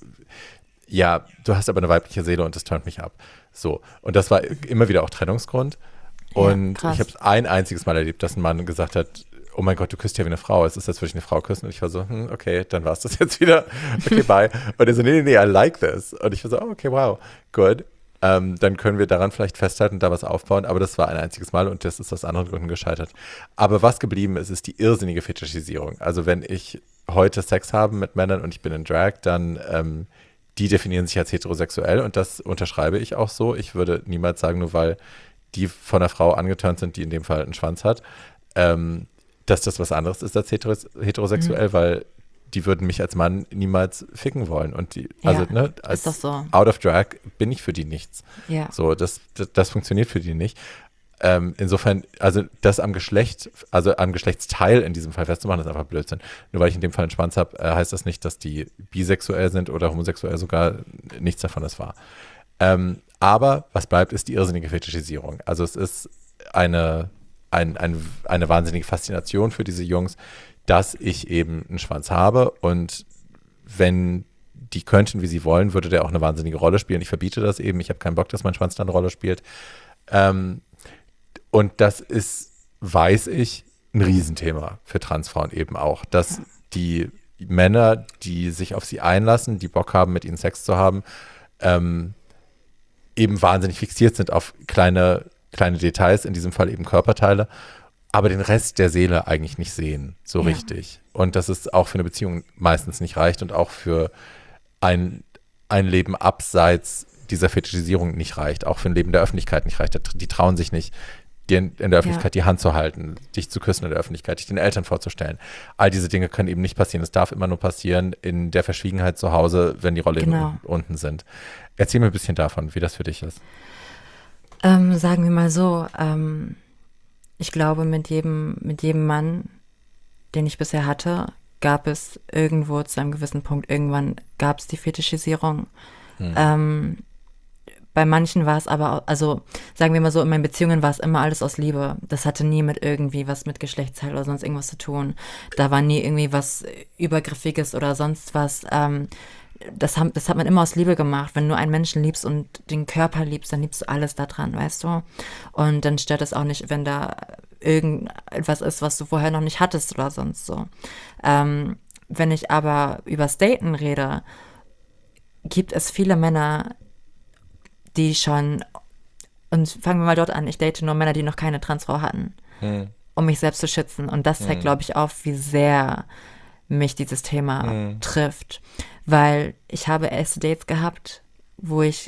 ja, du hast aber eine weibliche Seele und das turnt mich ab. So. Und das war immer wieder auch Trennungsgrund. Und ja, ich habe es ein einziges Mal erlebt, dass ein Mann gesagt hat, oh mein Gott, du küsst ja wie eine Frau. Es ist, als würde ich eine Frau küssen. Und ich war so, hm, okay, dann war es das jetzt wieder. Okay, bye. Und er so, nee, nee, nee, I like this. Und ich war so, oh, okay, wow, good. Ähm, dann können wir daran vielleicht festhalten, da was aufbauen. Aber das war ein einziges Mal und das ist aus anderen Gründen gescheitert. Aber was geblieben ist, ist die irrsinnige Fetischisierung. Also wenn ich heute Sex habe mit Männern und ich bin in Drag, dann ähm, die definieren sich als heterosexuell und das unterschreibe ich auch so. Ich würde niemals sagen, nur weil die von einer Frau angeturnt sind, die in dem Fall einen Schwanz hat, ähm, dass das was anderes ist als heteros- heterosexuell, mhm. weil die würden mich als Mann niemals ficken wollen. Und die, ja, also, ne, als ist doch so. Out of Drag bin ich für die nichts. Ja. So, das, das, das funktioniert für die nicht. Ähm, insofern, also das am Geschlecht, also am Geschlechtsteil in diesem Fall festzumachen, ist einfach Blödsinn. Nur weil ich in dem Fall einen Schwanz habe, äh, heißt das nicht, dass die bisexuell sind oder homosexuell sogar. Nichts davon ist wahr. Ähm, aber was bleibt, ist die irrsinnige Fetischisierung. Also es ist eine, ein, ein, eine wahnsinnige Faszination für diese Jungs, dass ich eben einen Schwanz habe und wenn die könnten, wie sie wollen, würde der auch eine wahnsinnige Rolle spielen. Ich verbiete das eben. Ich habe keinen Bock, dass mein Schwanz da eine Rolle spielt. Ähm, Und das ist, weiß ich, ein Riesenthema für Transfrauen eben auch, dass die Männer, die sich auf sie einlassen, die Bock haben, mit ihnen Sex zu haben, ähm, eben wahnsinnig fixiert sind auf kleine, kleine Details, in diesem Fall eben Körperteile, aber den Rest der Seele eigentlich nicht sehen, so ja. richtig. Und dass es auch für eine Beziehung meistens nicht reicht und auch für ein, ein Leben abseits dieser Fetischisierung nicht reicht, auch für ein Leben der Öffentlichkeit nicht reicht. Die trauen sich nicht, dir in, in der Öffentlichkeit ja. die Hand zu halten, dich zu küssen in der Öffentlichkeit, dich den Eltern vorzustellen. All diese Dinge können eben nicht passieren. Es darf immer nur passieren in der Verschwiegenheit zu Hause, wenn die Rollen genau. unten sind. Erzähl mir ein bisschen davon, wie das für dich ist. Ähm, sagen wir mal so, ähm, ich glaube, mit jedem, mit jedem Mann, den ich bisher hatte, gab es irgendwo zu einem gewissen Punkt, irgendwann gab es die Fetischisierung. Hm. Ähm, Bei manchen war es aber, also sagen wir mal so, in meinen Beziehungen war es immer alles aus Liebe. Das hatte nie mit irgendwie was mit Geschlechtsteil oder sonst irgendwas zu tun. Da war nie irgendwie was Übergriffiges oder sonst was. Ähm, das, haben, das hat man immer aus Liebe gemacht. Wenn du einen Menschen liebst und den Körper liebst, dann liebst du alles daran, weißt du? Und dann stört es auch nicht, wenn da irgendetwas ist, was du vorher noch nicht hattest oder sonst so. Ähm, wenn ich aber übers Daten rede, gibt es viele Männer, die schon, und fangen wir mal dort an, ich date nur Männer, die noch keine Transfrau hatten, hm. um mich selbst zu schützen. Und das zeigt, hm. glaube ich, auf, wie sehr mich dieses Thema hm. trifft. Weil ich habe erste Dates gehabt, wo ich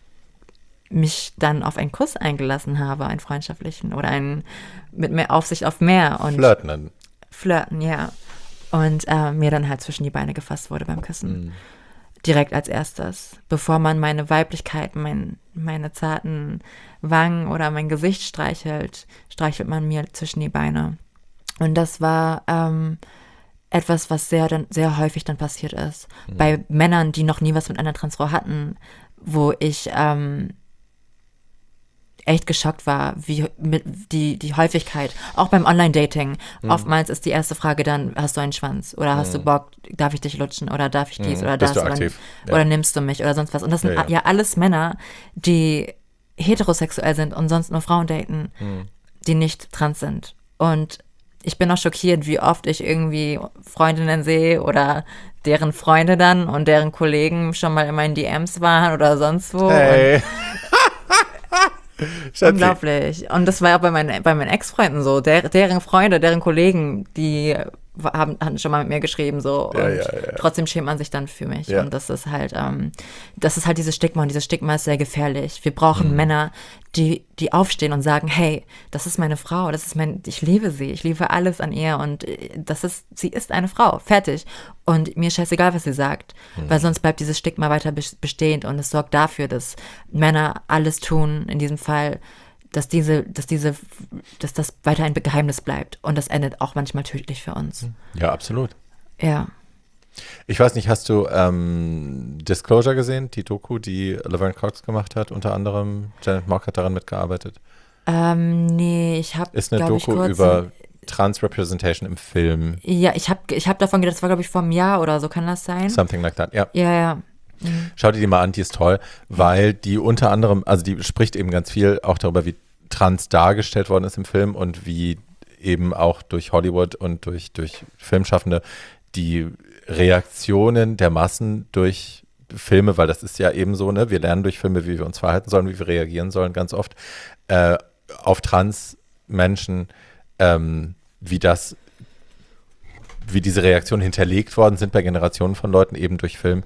mich dann auf einen Kuss eingelassen habe, einen freundschaftlichen oder einen mit mehr Aufsicht auf mehr. Und Flirten. Flirten, ja. Und äh, mir dann halt zwischen die Beine gefasst wurde beim Küssen. Hm. Direkt als erstes, bevor man meine Weiblichkeit, mein, meine zarten Wangen oder mein Gesicht streichelt, streichelt man mir zwischen die Beine. Und das war ähm, etwas, was sehr, dann, sehr häufig dann passiert ist. Mhm. Bei Männern, die noch nie was mit einer Transfrau hatten, wo ich ähm, echt geschockt war, wie mit, die, die Häufigkeit, auch beim Online-Dating. Mhm. Oftmals ist die erste Frage dann, hast du einen Schwanz? Oder hast mhm. du Bock, darf ich dich lutschen? Oder darf ich dies? Mhm. Oder Bist das? Du Oder, ja. oder nimmst du mich? Oder sonst was. Und das sind ja, ja. ja alles Männer, die heterosexuell sind und sonst nur Frauen daten, mhm. die nicht trans sind. Und ich bin auch schockiert, wie oft ich irgendwie Freundinnen sehe oder deren Freunde dann und deren Kollegen schon mal in meinen D Ms waren oder sonst wo. Hey. Unglaublich. Und das war ja auch bei meinen, bei meinen Ex-Freunden so. Der, deren Freunde, deren Kollegen, die haben, hatten schon mal mit mir geschrieben so. Und ja, ja, ja. trotzdem schämt man sich dann für mich. Ja. Und das ist halt, ähm, das ist halt dieses Stigma. Und dieses Stigma ist sehr gefährlich. Wir brauchen mhm. Männer, die, die aufstehen und sagen, hey, das ist meine Frau, das ist mein, ich liebe sie, ich liebe alles an ihr und das ist, sie ist eine Frau, fertig. Und mir ist scheißegal, was sie sagt, mhm. weil sonst bleibt dieses Stigma weiter bestehend und es sorgt dafür, dass Männer alles tun, in diesem Fall, dass diese, dass diese, dass das weiter ein Geheimnis bleibt und das endet auch manchmal tödlich für uns. Ja, absolut. Ja. Ich weiß nicht, hast du ähm, Disclosure gesehen, die Doku, die Laverne Cox gemacht hat? Unter anderem Janet Mock hat daran mitgearbeitet. Ähm, nee, ich habe, Ist eine Doku über Trans-Representation im Film. Ja, ich habe ich hab davon gedacht, das war, glaube ich, vor einem Jahr oder so, kann das sein? Something like that, ja. Ja, ja. Mhm. Schau dir die mal an, die ist toll, weil die unter anderem, also die spricht eben ganz viel auch darüber, wie trans dargestellt worden ist im Film und wie eben auch durch Hollywood und durch, durch Filmschaffende die Reaktionen der Massen durch Filme, weil das ist ja eben so, ne, wir lernen durch Filme, wie wir uns verhalten sollen, wie wir reagieren sollen, ganz oft, äh, auf Trans-Menschen, ähm, wie das, wie diese Reaktionen hinterlegt worden sind bei Generationen von Leuten eben durch Film.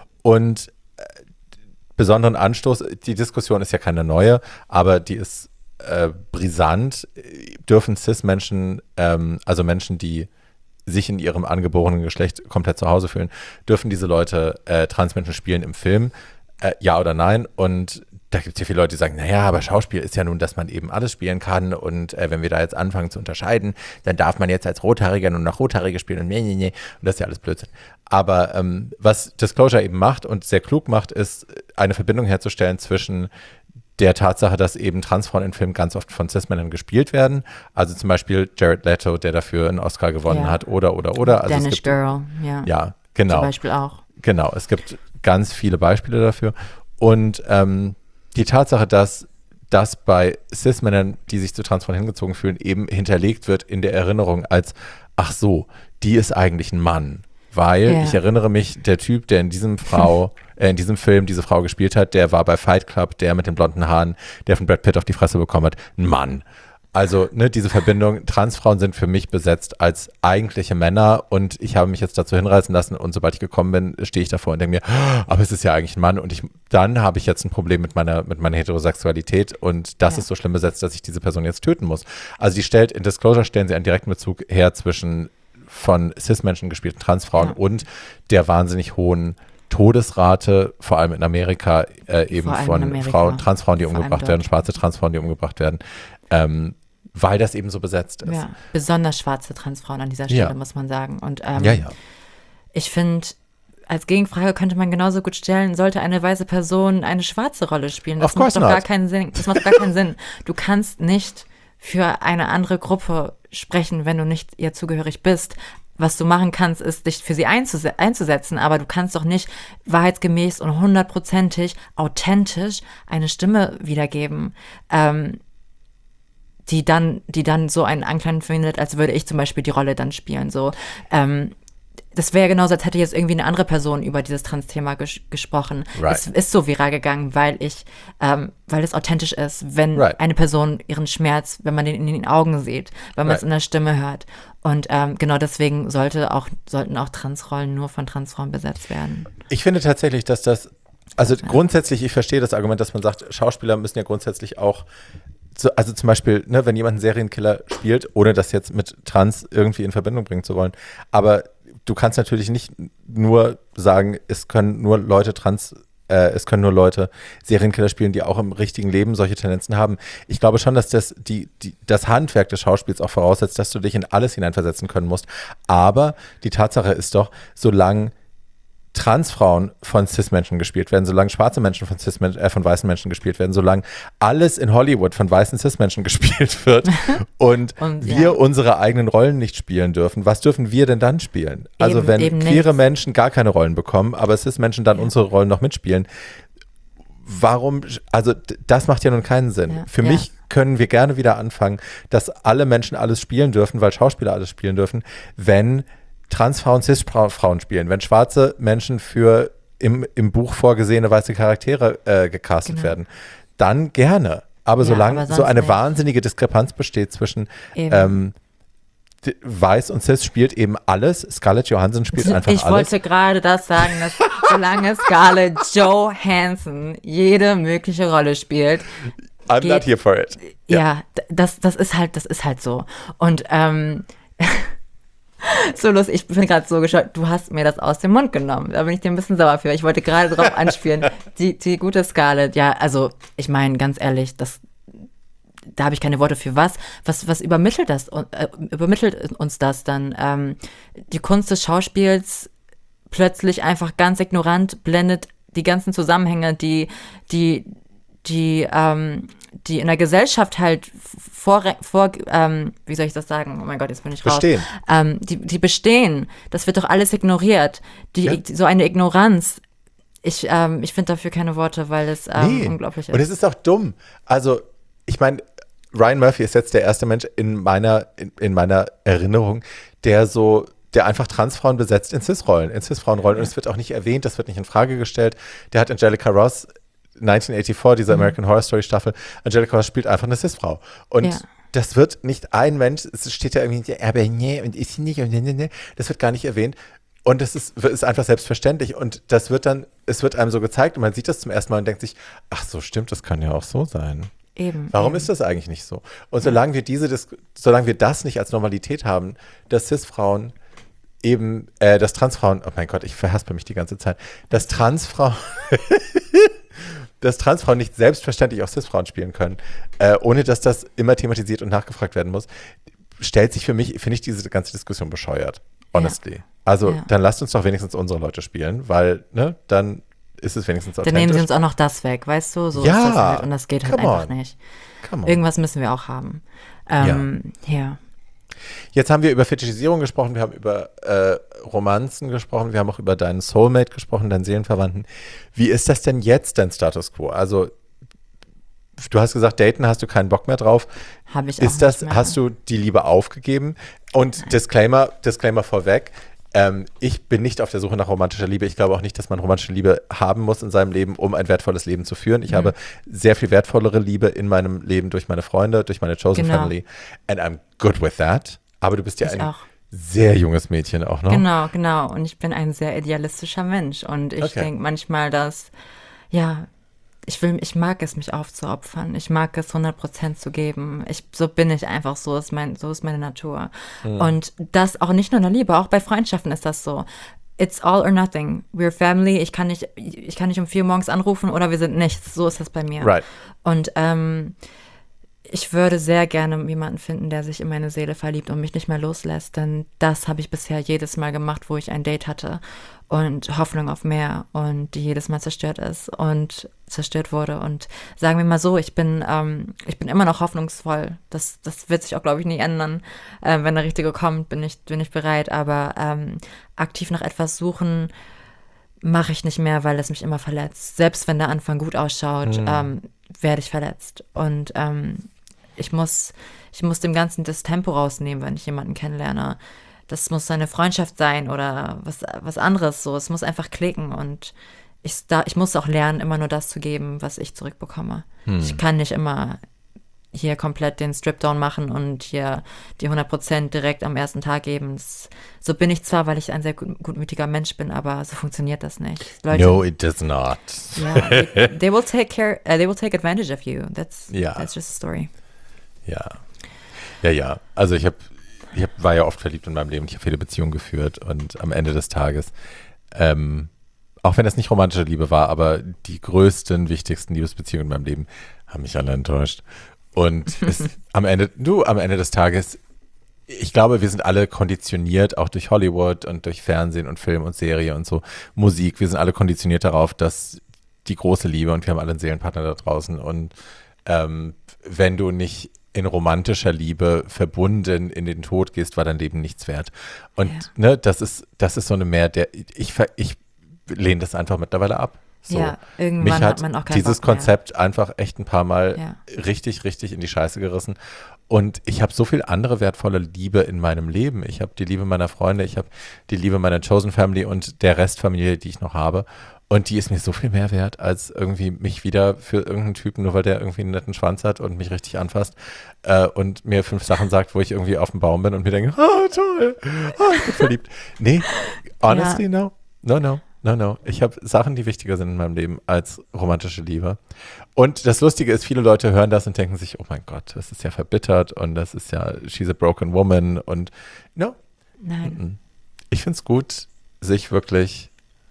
Und äh, besonderen Anstoß, die Diskussion ist ja keine neue, aber die ist äh, brisant, dürfen Cis-Menschen, ähm, also Menschen, die sich in ihrem angeborenen Geschlecht komplett zu Hause fühlen, dürfen diese Leute äh, Transmenschen spielen im Film, äh, ja oder nein? Und da gibt es ja viele Leute, die sagen, naja, aber Schauspiel ist ja nun, dass man eben alles spielen kann und äh, wenn wir da jetzt anfangen zu unterscheiden, dann darf man jetzt als Rothaariger nur noch Rothaarige spielen und nee, nee, nee, und das ist ja alles Blödsinn. Aber ähm, was Disclosure eben macht und sehr klug macht, ist, eine Verbindung herzustellen zwischen der Tatsache, dass eben Transfrauen in Filmen ganz oft von Cis-Männern gespielt werden. Also zum Beispiel Jared Leto, der dafür einen Oscar gewonnen ja. hat, oder, oder, oder. Also Danish es gibt, Girl, ja. Ja, genau. Zum Beispiel auch. Genau, es gibt ganz viele Beispiele dafür. Und ähm, die Tatsache, dass das bei Cis-Männern, die sich zu Transfrauen hingezogen fühlen, eben hinterlegt wird in der Erinnerung als, ach so, die ist eigentlich ein Mann. Weil ja. ich erinnere mich, der Typ, der in diesem Frau, äh, in diesem Film diese Frau gespielt hat, der war bei Fight Club, der mit den blonden Haaren, der von Brad Pitt auf die Fresse bekommen hat, ein Mann. Also, ne, diese Verbindung, Transfrauen sind für mich besetzt als eigentliche Männer und ich habe mich jetzt dazu hinreißen lassen und sobald ich gekommen bin, stehe ich davor und denke mir, oh, aber es ist ja eigentlich ein Mann und ich, dann habe ich jetzt ein Problem mit meiner, mit meiner Heterosexualität und das ja. ist so schlimm besetzt, dass ich diese Person jetzt töten muss. Also, die stellt, in Disclosure stellen sie einen direkten Bezug her zwischen von Cis-Menschen gespielten Transfrauen ja. und der wahnsinnig hohen Todesrate, vor allem in Amerika, äh, eben von Amerika. Frauen, Transfrauen, die vor umgebracht werden, schwarze Transfrauen, die umgebracht werden, ähm, weil das eben so besetzt ist. Ja, besonders schwarze Transfrauen an dieser Stelle, ja. muss man sagen. Und ähm, ja, ja. ich finde, als Gegenfrage könnte man genauso gut stellen, sollte eine weiße Person eine schwarze Rolle spielen? Das of macht doch not. gar keinen Sinn. Das macht gar keinen Sinn. Du kannst nicht für eine andere Gruppe sprechen, wenn du nicht ihr zugehörig bist. Was du machen kannst, ist, dich für sie einzus- einzusetzen, aber du kannst doch nicht wahrheitsgemäß und hundertprozentig authentisch eine Stimme wiedergeben, ähm, die dann, die dann so einen Anklang findet, als würde ich zum Beispiel die Rolle dann spielen. So, ähm, das wäre genauso, als hätte jetzt irgendwie eine andere Person über dieses Trans-Thema ges- gesprochen. Right. Es ist so viral gegangen, weil ich, ähm, weil es authentisch ist, wenn right. eine Person ihren Schmerz, wenn man den in den Augen sieht, wenn man es right. in der Stimme hört. Und ähm, genau deswegen sollte auch, sollten auch Transrollen nur von Transfrauen besetzt werden. Ich finde tatsächlich, dass das, also ja. grundsätzlich, ich verstehe das Argument, dass man sagt, Schauspieler müssen ja grundsätzlich auch, zu, also zum Beispiel, ne, wenn jemand einen Serienkiller spielt, ohne das jetzt mit Trans irgendwie in Verbindung bringen zu wollen, aber du kannst natürlich nicht nur sagen, es können nur Leute trans, äh, es können nur Leute Serienkiller spielen, die auch im richtigen Leben solche Tendenzen haben. Ich glaube schon, dass das, die, die, das Handwerk des Schauspiels auch voraussetzt, dass du dich in alles hineinversetzen können musst. Aber die Tatsache ist doch, solange Transfrauen von Cis-Menschen gespielt werden, solange schwarze Menschen von, Cis äh, von weißen Menschen gespielt werden, solange alles in Hollywood von weißen Cis-Menschen gespielt wird und, und wir ja. unsere eigenen Rollen nicht spielen dürfen, was dürfen wir denn dann spielen? Also eben, wenn eben queere nichts. Menschen gar keine Rollen bekommen, aber Cis-Menschen dann ja. unsere Rollen noch mitspielen, warum, also das macht ja nun keinen Sinn. Ja. Für ja. mich können wir gerne wieder anfangen, dass alle Menschen alles spielen dürfen, weil Schauspieler alles spielen dürfen, wenn Transfrauen, Cis-Frauen spielen, wenn schwarze Menschen für im, im Buch vorgesehene weiße Charaktere äh, gecastet genau. werden, dann gerne. Aber ja, solange aber so eine nicht. wahnsinnige Diskrepanz besteht zwischen ähm, Weiß und Cis spielt eben alles, Scarlett Johansson spielt einfach ich alles. Ich wollte gerade das sagen, dass solange Scarlett Johansson jede mögliche Rolle spielt, I'm geht, not here for it. Ja, Ja. d- das, das ist halt, das ist halt so. Und ähm, so lustig, ich bin gerade so geschockt, du hast mir das aus dem Mund genommen. Da bin ich dir ein bisschen sauer für. Ich wollte gerade drauf anspielen. Die, die gute Scarlett, ja, also ich meine, ganz ehrlich, das, da habe ich keine Worte für. Was, was, was übermittelt das, äh, übermittelt uns das dann? Ähm, die Kunst des Schauspiels plötzlich einfach ganz ignorant, blendet die ganzen Zusammenhänge, die, die, die, ähm, die in der Gesellschaft halt vor, vor ähm, wie soll ich das sagen? Oh mein Gott, jetzt bin ich raus. Bestehen. Ähm, die, die bestehen. Das wird doch alles ignoriert. Die, Ja. So eine Ignoranz. Ich, ähm, ich finde dafür keine Worte, weil es ähm, Nee. unglaublich ist. Und es ist auch dumm. Also, ich meine, Ryan Murphy ist jetzt der erste Mensch in meiner, in, in meiner Erinnerung, der so, der einfach Transfrauen besetzt in Cis-Rollen, in Cis-Frauenrollen. Und es wird auch nicht erwähnt, das wird nicht in Frage gestellt. Der hat Angelica Ross, neunzehnhundertachtzig, diese American Horror Story Staffel, Angelica Ross spielt einfach eine Cis-Frau. Und Ja. das wird nicht ein Mensch, es steht da irgendwie, aber nee, und ist sie nicht, und nee, nee, nee. Das wird gar nicht erwähnt. Und das ist, ist einfach selbstverständlich. Und das wird dann, es wird einem so gezeigt und man sieht das zum ersten Mal und denkt sich, ach so, stimmt, das kann ja auch so sein. Eben. Warum eben. ist das eigentlich nicht so? Und solange wir diese, Dis- solange wir das nicht als Normalität haben, dass Cis-Frauen eben, äh, dass Transfrauen, oh mein Gott, ich verhaspel mich die ganze Zeit, dass Transfrauen, dass Transfrauen nicht selbstverständlich auch Cis-Frauen spielen können, äh, ohne dass das immer thematisiert und nachgefragt werden muss, stellt sich für mich, finde ich diese ganze Diskussion bescheuert. Honestly. Also Ja. dann lasst uns doch wenigstens unsere Leute spielen, weil, ne, dann ist es wenigstens Dann authentisch. nehmen sie uns auch noch das weg, weißt du? So Ja, ist das halt. Und das geht halt come einfach on. nicht. Come on. Irgendwas müssen wir auch haben. Ähm, ja. Jetzt haben wir über Fetischisierung gesprochen, wir haben über äh, Romanzen gesprochen, wir haben auch über deinen Soulmate gesprochen, deinen Seelenverwandten. Wie ist das denn jetzt, dein Status quo? Also du hast gesagt, daten hast du keinen Bock mehr drauf. Habe ich auch Ist das, nicht mehr. hast du die Liebe aufgegeben? Und Disclaimer, Disclaimer vorweg, ähm, ich bin nicht auf der Suche nach romantischer Liebe. Ich glaube auch nicht, dass man romantische Liebe haben muss in seinem Leben, um ein wertvolles Leben zu führen. Ich Mhm. habe sehr viel wertvollere Liebe in meinem Leben durch meine Freunde, durch meine Chosen Genau. Family. And I'm good with that. Aber du bist ja Ich ein auch. sehr junges Mädchen auch noch. Genau, genau. Und ich bin ein sehr idealistischer Mensch. Und ich Okay. denke manchmal, dass, ja, ich will, ich mag es, mich aufzuopfern. Ich mag es, hundert Prozent zu geben. Ich, so bin ich einfach, so ist mein, so ist meine Natur. Und das auch nicht nur in der Liebe, auch bei Freundschaften ist das so. It's all or nothing. We're family. Ich kann nicht, ich kann nicht um vier Uhr morgens anrufen oder wir sind nichts. So ist das bei mir. Right. Und ähm, ich würde sehr gerne jemanden finden, der sich in meine Seele verliebt und mich nicht mehr loslässt, denn das habe ich bisher jedes Mal gemacht, wo ich ein Date hatte und Hoffnung auf mehr und die jedes Mal zerstört ist und zerstört wurde. Und sagen wir mal so, ich bin, ähm, ich bin immer noch hoffnungsvoll. Das, das wird sich auch, glaube ich, nie ändern. Äh, wenn der Richtige kommt, bin ich, bin ich bereit, aber ähm, aktiv nach etwas suchen mache ich nicht mehr, weil es mich immer verletzt. Selbst wenn der Anfang gut ausschaut, ähm, werde ich verletzt. Und ähm, ich muss, ich muss dem Ganzen das Tempo rausnehmen, wenn ich jemanden kennenlerne. Das muss eine Freundschaft sein oder was, was anderes. So, es muss einfach klicken und ich, da, ich muss auch lernen, immer nur das zu geben, was ich zurückbekomme. Ich kann nicht immer hier komplett den Strip-Down machen und hier die hundert Prozent direkt am ersten Tag geben. Das, so bin ich zwar, weil ich ein sehr gut, gutmütiger Mensch bin, aber so funktioniert das nicht. Leute, No, it does not. ja, they, they will take care, uh, they will take advantage of you. That's, Ja. that's just a story. Ja. Ja, ja. Also ich habe, ich hab, war ja oft verliebt in meinem Leben. Ich habe viele Beziehungen geführt und am Ende des Tages, ähm, auch wenn das nicht romantische Liebe war, aber die größten, wichtigsten Liebesbeziehungen in meinem Leben haben mich alle enttäuscht. Und es, am Ende, du, am Ende des Tages, ich glaube, wir sind alle konditioniert, auch durch Hollywood und durch Fernsehen und Film und Serie und so, Musik. Wir sind alle konditioniert darauf, dass die große Liebe und wir haben alle einen Seelenpartner da draußen. Und ähm, wenn du nicht in romantischer Liebe verbunden in den Tod gehst, war dein Leben nichts wert. Und Ja. ne, das ist, das ist so eine mehr, der ich, ver- ich lehne das einfach mittlerweile ab. So. Ja, irgendwann Mich hat hat man auch keinen dieses Bock mehr. Konzept einfach echt ein paar Mal Ja. richtig, richtig in die Scheiße gerissen. Und ich habe so viel andere wertvolle Liebe in meinem Leben. Ich habe die Liebe meiner Freunde, ich habe die Liebe meiner Chosen Family und der Restfamilie, die ich noch habe. Und die ist mir so viel mehr wert, als irgendwie mich wieder für irgendeinen Typen, nur weil der irgendwie einen netten Schwanz hat und mich richtig anfasst äh, und mir fünf Sachen sagt, wo ich irgendwie auf dem Baum bin und mir denke, oh toll, oh, ich bin verliebt. Nee, honestly, Ja. no, no, no, no, no. Ich habe Sachen, die wichtiger sind in meinem Leben als romantische Liebe. Und das Lustige ist, viele Leute hören das und denken sich, oh mein Gott, das ist ja verbittert und das ist ja, she's a broken woman und no. Nein. Ich finde es gut, sich wirklich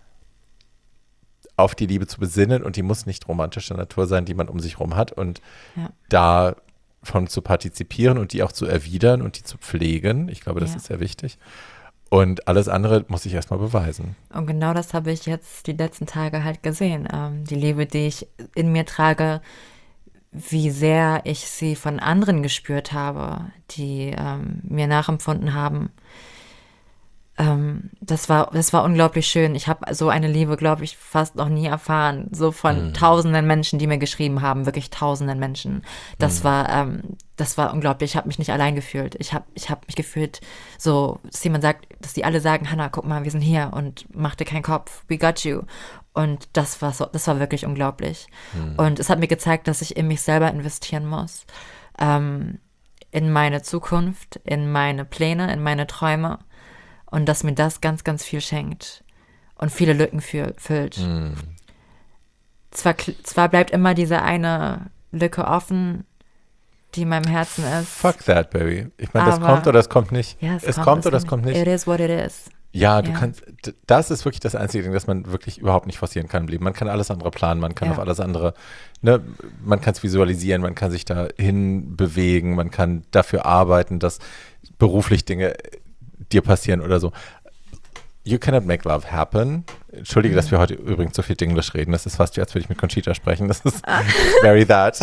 auf die Liebe zu besinnen und die muss nicht romantischer Natur sein, die man um sich rum hat und Ja. davon zu partizipieren und die auch zu erwidern und die zu pflegen. Ich glaube, das Ja. ist sehr wichtig. Und alles andere muss ich erstmal beweisen. Und genau das habe ich jetzt die letzten Tage halt gesehen. Ähm, die Liebe, die ich in mir trage, wie sehr ich sie von anderen gespürt habe, die ähm, mir nachempfunden haben. Ähm, das war, das war unglaublich schön. Ich habe so eine Liebe, glaube ich, fast noch nie erfahren. So von Mhm. tausenden Menschen, die mir geschrieben haben, wirklich tausenden Menschen. Das Mhm. war, ähm, das war unglaublich. Ich habe mich nicht allein gefühlt. Ich habe, ich habe mich gefühlt, so, dass jemand sagt, dass die alle sagen, Hannah, guck mal, wir sind hier und mach dir keinen Kopf. We got you. Und das war so, das war wirklich unglaublich. Mhm. Und es hat mir gezeigt, dass ich in mich selber investieren muss. Ähm, in meine Zukunft, in meine Pläne, in meine Träume. Und dass mir das ganz, ganz viel schenkt und viele Lücken fü- füllt. Mhm. Zwar, kl- zwar bleibt immer diese eine Lücke offen, die in meinem Herzen ist. Fuck that, baby. Ich meine, das Aber- kommt oder es kommt nicht. Ja, es kommt oder es kommt nicht. It is what it is. Ja, du Ja. kannst, d- das ist wirklich das einzige Ding, das man wirklich überhaupt nicht forcieren kann im Leben. Man kann alles andere planen, man kann Ja. auf alles andere, ne, man kann es visualisieren, man kann sich dahin bewegen, man kann dafür arbeiten, dass beruflich Dinge dir passieren oder so. You cannot make love happen. Entschuldige, Mhm. dass wir heute übrigens so viel Englisch reden. Das ist fast wie, als würde ich mit Conchita sprechen. Das ist very that.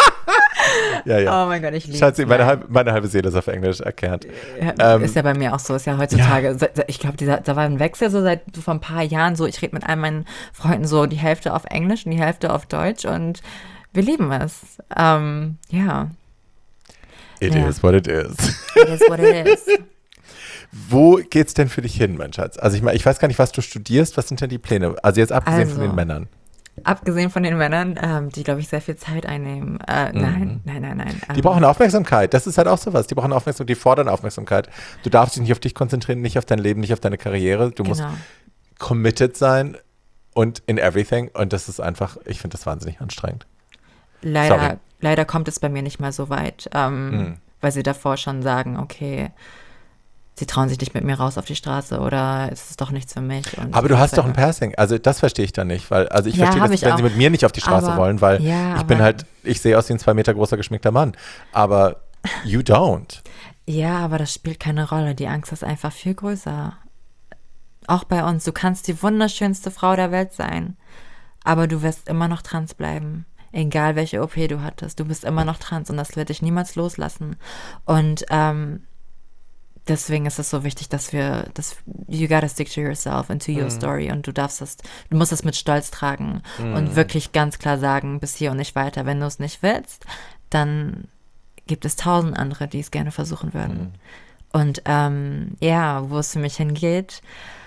ja, ja. Oh mein Gott, ich liebe Schatzi, meine, halb, meine halbe Seele ist auf Englisch erklärt. Ja, Ähm, ist ja bei mir auch so, ist ja heutzutage, se- se- ich glaube, da war ein Wechsel so seit so vor ein paar Jahren so, ich rede mit all meinen Freunden so die Hälfte auf Englisch und die Hälfte auf Deutsch und wir lieben es. Ähm, ja, It Ja. is what it is. it is what it is. Wo geht's denn für dich hin, mein Schatz? Also ich meine, ich weiß gar nicht, was du studierst. Was sind denn die Pläne? Also jetzt abgesehen von Also, den Männern. Abgesehen von den Männern, ähm, die, glaube ich, sehr viel Zeit einnehmen. Äh, nein, nein, nein, nein. Die ähm, brauchen Aufmerksamkeit. Das ist halt auch sowas. Die brauchen Aufmerksamkeit, die fordern Aufmerksamkeit. Du darfst dich nicht auf dich konzentrieren, nicht auf dein Leben, nicht auf deine Karriere. Du musst Genau. committed sein und in everything. Und das ist einfach, ich finde das wahnsinnig anstrengend. Sorry. Leider, leider kommt es bei mir nicht mal so weit, ähm, Mhm. weil sie davor schon sagen, okay, sie trauen sich nicht mit mir raus auf die Straße oder es ist doch nichts für mich. Und Aber du hast doch ein Pass. Passing. Also das verstehe ich dann nicht, weil, also ich Ja, verstehe, hab dass, ich wenn auch. sie mit mir nicht auf die Straße Aber- wollen, weil ja, ich bin aber- halt, ich sehe aus wie ein zwei Meter großer geschminkter Mann. Aber you don't. Ja, aber das spielt keine Rolle. Die Angst ist einfach viel größer. Auch bei uns. Du kannst die wunderschönste Frau der Welt sein, aber du wirst immer noch trans bleiben. Egal welche O P du hattest, du bist immer noch trans und das wird dich niemals loslassen. Und ähm, deswegen ist es so wichtig, dass wir, dass you gotta stick to yourself and to your story und du darfst das, du musst es mit Stolz tragen und wirklich ganz klar sagen, bis hier und nicht weiter. Wenn du es nicht willst, dann gibt es tausend andere, die es gerne versuchen würden. Und ähm, ja, wo es für mich hingeht,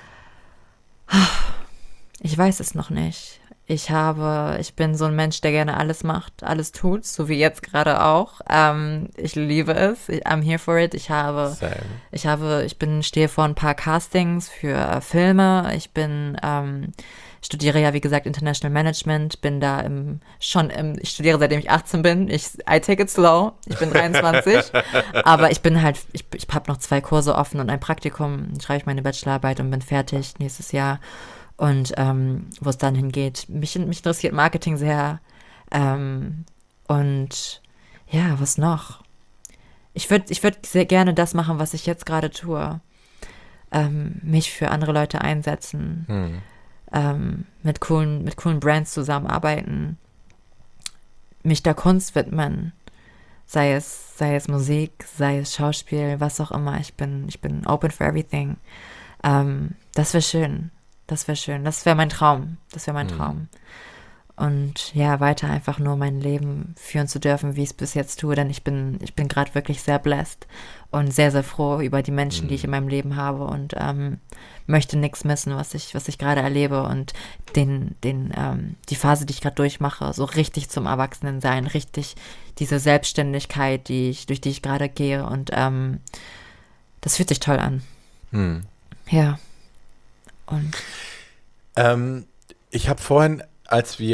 ich weiß es noch nicht. Ich habe, ich bin so ein Mensch, der gerne alles macht, alles tut, so wie jetzt gerade auch. Ähm, ich liebe es. Ich, I'm here for it. Ich habe, Same. ich habe, ich bin, stehe vor ein paar Castings für äh, Filme. Ich bin, ähm, studiere ja, wie gesagt, International Management, bin da im, schon im, ich studiere seitdem ich achtzehn bin. Ich, I take it slow. Ich bin dreiundzwanzig. Aber ich bin halt, ich, ich habe noch zwei Kurse offen und ein Praktikum. Dann schreibe ich meine Bachelorarbeit und bin fertig nächstes Jahr. Und ähm, wo es dann hingeht. Mich, mich interessiert Marketing sehr. Ähm, und ja, was noch? Ich würde ich würd sehr gerne das machen, was ich jetzt gerade tue. Ähm, mich für andere Leute einsetzen. Hm. Ähm, mit coolen, mit coolen Brands zusammenarbeiten. Mich der Kunst widmen. Sei es, sei es Musik, sei es Schauspiel, was auch immer. Ich bin, ich bin open for everything. Ähm, das wäre schön. Das wäre schön. Das wäre mein Traum. Das wäre mein Mhm. Traum. Und ja, weiter einfach nur mein Leben führen zu dürfen, wie ich es bis jetzt tue, denn ich bin, ich bin gerade wirklich sehr blessed und sehr, sehr froh über die Menschen, die ich in meinem Leben habe und ähm, möchte nichts missen, was ich, was ich gerade erlebe und den, den, ähm, die Phase, die ich gerade durchmache, so richtig zum Erwachsenensein, richtig diese Selbstständigkeit, die ich, durch die ich gerade gehe und ähm, das fühlt sich toll an. Hm. Ja. Und Ähm, ich habe vorhin, als wir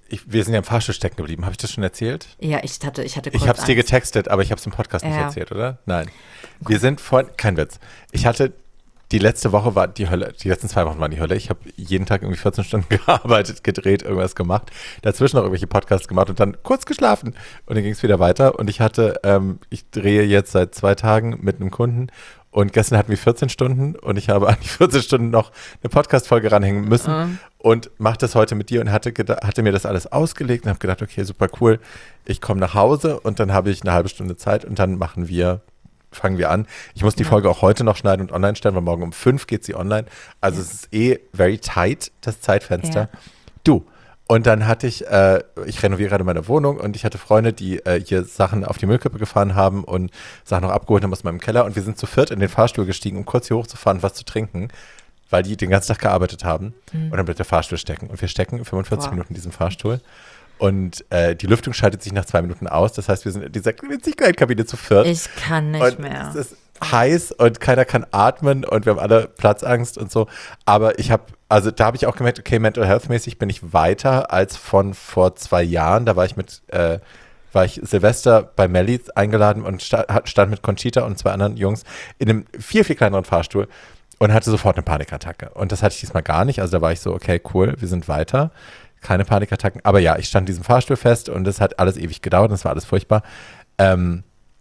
ich, wir sind ja im Fahrstuhl stecken geblieben. Habe ich das schon erzählt? Ja, ich hatte, ich hatte kurz Ich habe es dir Angst. getextet, aber ich habe es im Podcast nicht Ja. erzählt, oder? Nein. Wir sind vor, kein Witz. Ich hatte, die letzte Woche war die Hölle, die letzten zwei Wochen waren die Hölle. Ich habe jeden Tag irgendwie vierzehn Stunden gearbeitet, gedreht, irgendwas gemacht, dazwischen noch irgendwelche Podcasts gemacht und dann kurz geschlafen. Und dann ging es wieder weiter und ich hatte, ähm, ich drehe jetzt seit zwei Tagen mit einem Kunden und gestern hatten wir vierzehn Stunden und ich habe an die vierzehn Stunden noch eine Podcast-Folge ranhängen müssen Mhm. und mache das heute mit dir und hatte, geda- hatte mir das alles ausgelegt und habe gedacht, okay, super cool, ich komme nach Hause und dann habe ich eine halbe Stunde Zeit und dann machen wir, fangen wir an. Ich muss die Ja. Folge auch heute noch schneiden und online stellen, weil morgen um fünf geht sie online. Also Ja. es ist eh very tight, das Zeitfenster. Ja. Du, und dann hatte ich, äh, ich renoviere gerade meine Wohnung und ich hatte Freunde, die äh, hier Sachen auf die Müllkippe gefahren haben und Sachen noch abgeholt haben aus meinem Keller und wir sind zu viert in den Fahrstuhl gestiegen, um kurz hier hochzufahren und was zu trinken, weil die den ganzen Tag gearbeitet haben und dann bleibt der Fahrstuhl stecken. Und wir stecken fünfundvierzig Boah. Minuten in diesem Fahrstuhl und äh, die Lüftung schaltet sich nach zwei Minuten aus. Das heißt, wir sind in dieser Winzigkabine zu viert. Ich kann nicht und mehr. es ist heiß und keiner kann atmen und wir haben alle Platzangst und so. Aber ich habe, also da habe ich auch gemerkt, okay, Mental Health mäßig bin ich weiter als von vor zwei Jahren. Da war ich mit, äh, war ich Silvester bei Melly eingeladen und sta stand mit Conchita und zwei anderen Jungs in einem viel, viel kleineren Fahrstuhl und hatte sofort eine Panikattacke. Und das hatte ich diesmal gar nicht. Also da war ich so, okay, cool, wir sind weiter. Keine Panikattacken. Aber ja, ich stand in diesem Fahrstuhl fest und es hat alles ewig gedauert und es war alles furchtbar. Ähm,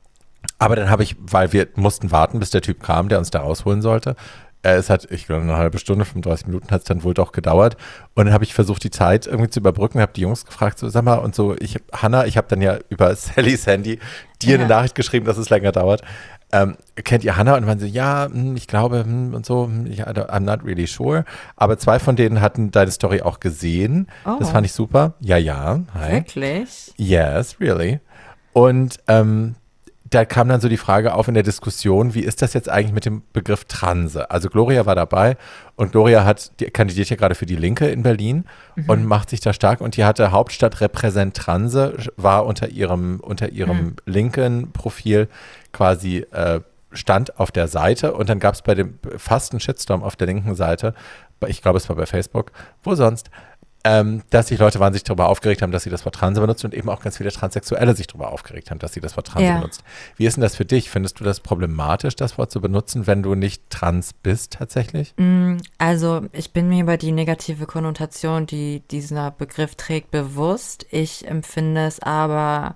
aber dann habe ich, weil wir mussten warten, bis der Typ kam, der uns da rausholen sollte. Äh, es hat, ich glaube, eine halbe Stunde, fünfunddreißig Minuten hat es dann wohl doch gedauert. Und dann habe ich versucht, die Zeit irgendwie zu überbrücken, habe die Jungs gefragt, so, sag mal, und so, ich, Hannah, ich habe dann ja über Sallys Handy dir Ja. eine Nachricht geschrieben, dass es länger dauert. Ähm, kennt ihr Hannah? Und waren so, ja, hm, ich glaube, hm, und so, hm, ich, I'm not really sure. Aber zwei von denen hatten deine Story auch gesehen. Oh. Das fand ich super. Ja, ja, hi. Wirklich? Yes, really. Und ähm, da kam dann so die Frage auf in der Diskussion, wie ist das jetzt eigentlich mit dem Begriff Transe? Also Gloria war dabei und Gloria hat, die kandidiert ja gerade für die Linke in Berlin und macht sich da stark und die hatte Hauptstadt Repräsent Transe, war unter ihrem, unter ihrem linken Profil quasi äh, stand auf der Seite und dann gab es bei dem fast einen Shitstorm auf der linken Seite, bei- ich glaube es war bei Facebook, wo sonst, ähm, dass sich Leute wahnsinnig darüber aufgeregt haben, dass sie das Wort Transe benutzt und eben auch ganz viele Transsexuelle sich darüber aufgeregt haben, dass sie das Wort Transe Ja. benutzt. Wie ist denn das für dich? Findest du das problematisch, das Wort zu benutzen, wenn du nicht trans bist tatsächlich? Mm, Also, ich bin mir über die negative Konnotation, die dieser Begriff trägt, bewusst. Ich empfinde es aber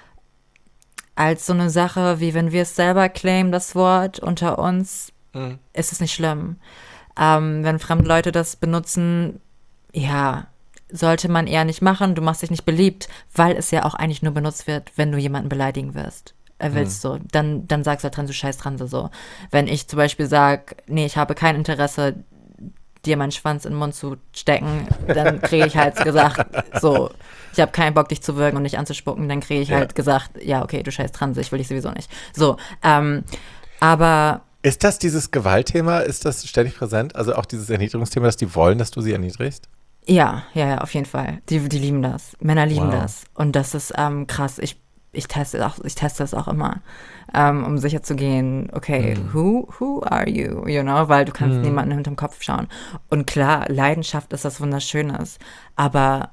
als so eine Sache, wie wenn wir es selber claimen, das Wort unter uns, ist es nicht schlimm. Ähm, wenn fremde Leute das benutzen, ja, sollte man eher nicht machen. Du machst dich nicht beliebt, weil es ja auch eigentlich nur benutzt wird, wenn du jemanden beleidigen wirst. Äh, willst so, dann, dann sagst du halt dran, du scheiß dran so. Wenn ich zum Beispiel sage, nee, ich habe kein Interesse, dir meinen Schwanz in den Mund zu stecken, dann kriege ich halt gesagt, so, ich habe keinen Bock, dich zu würgen und dich anzuspucken, dann kriege ich Ja. halt gesagt, ja, okay, du scheiß Transe, ich will dich sowieso nicht. So, ähm, aber Ist das dieses Gewaltthema, ist das ständig präsent? Also auch dieses Erniedrigungsthema, dass die wollen, dass du sie erniedrigst? ja, ja, ja, auf jeden Fall. Die, die lieben das. Männer lieben Wow. das. Und das ist ähm, krass. Ich, ich, teste auch, ich teste das auch immer, ähm, um sicher zu gehen, okay, who, who are you? You know, weil du kannst niemanden hinterm Kopf schauen. Und klar, Leidenschaft ist was Wunderschönes. Aber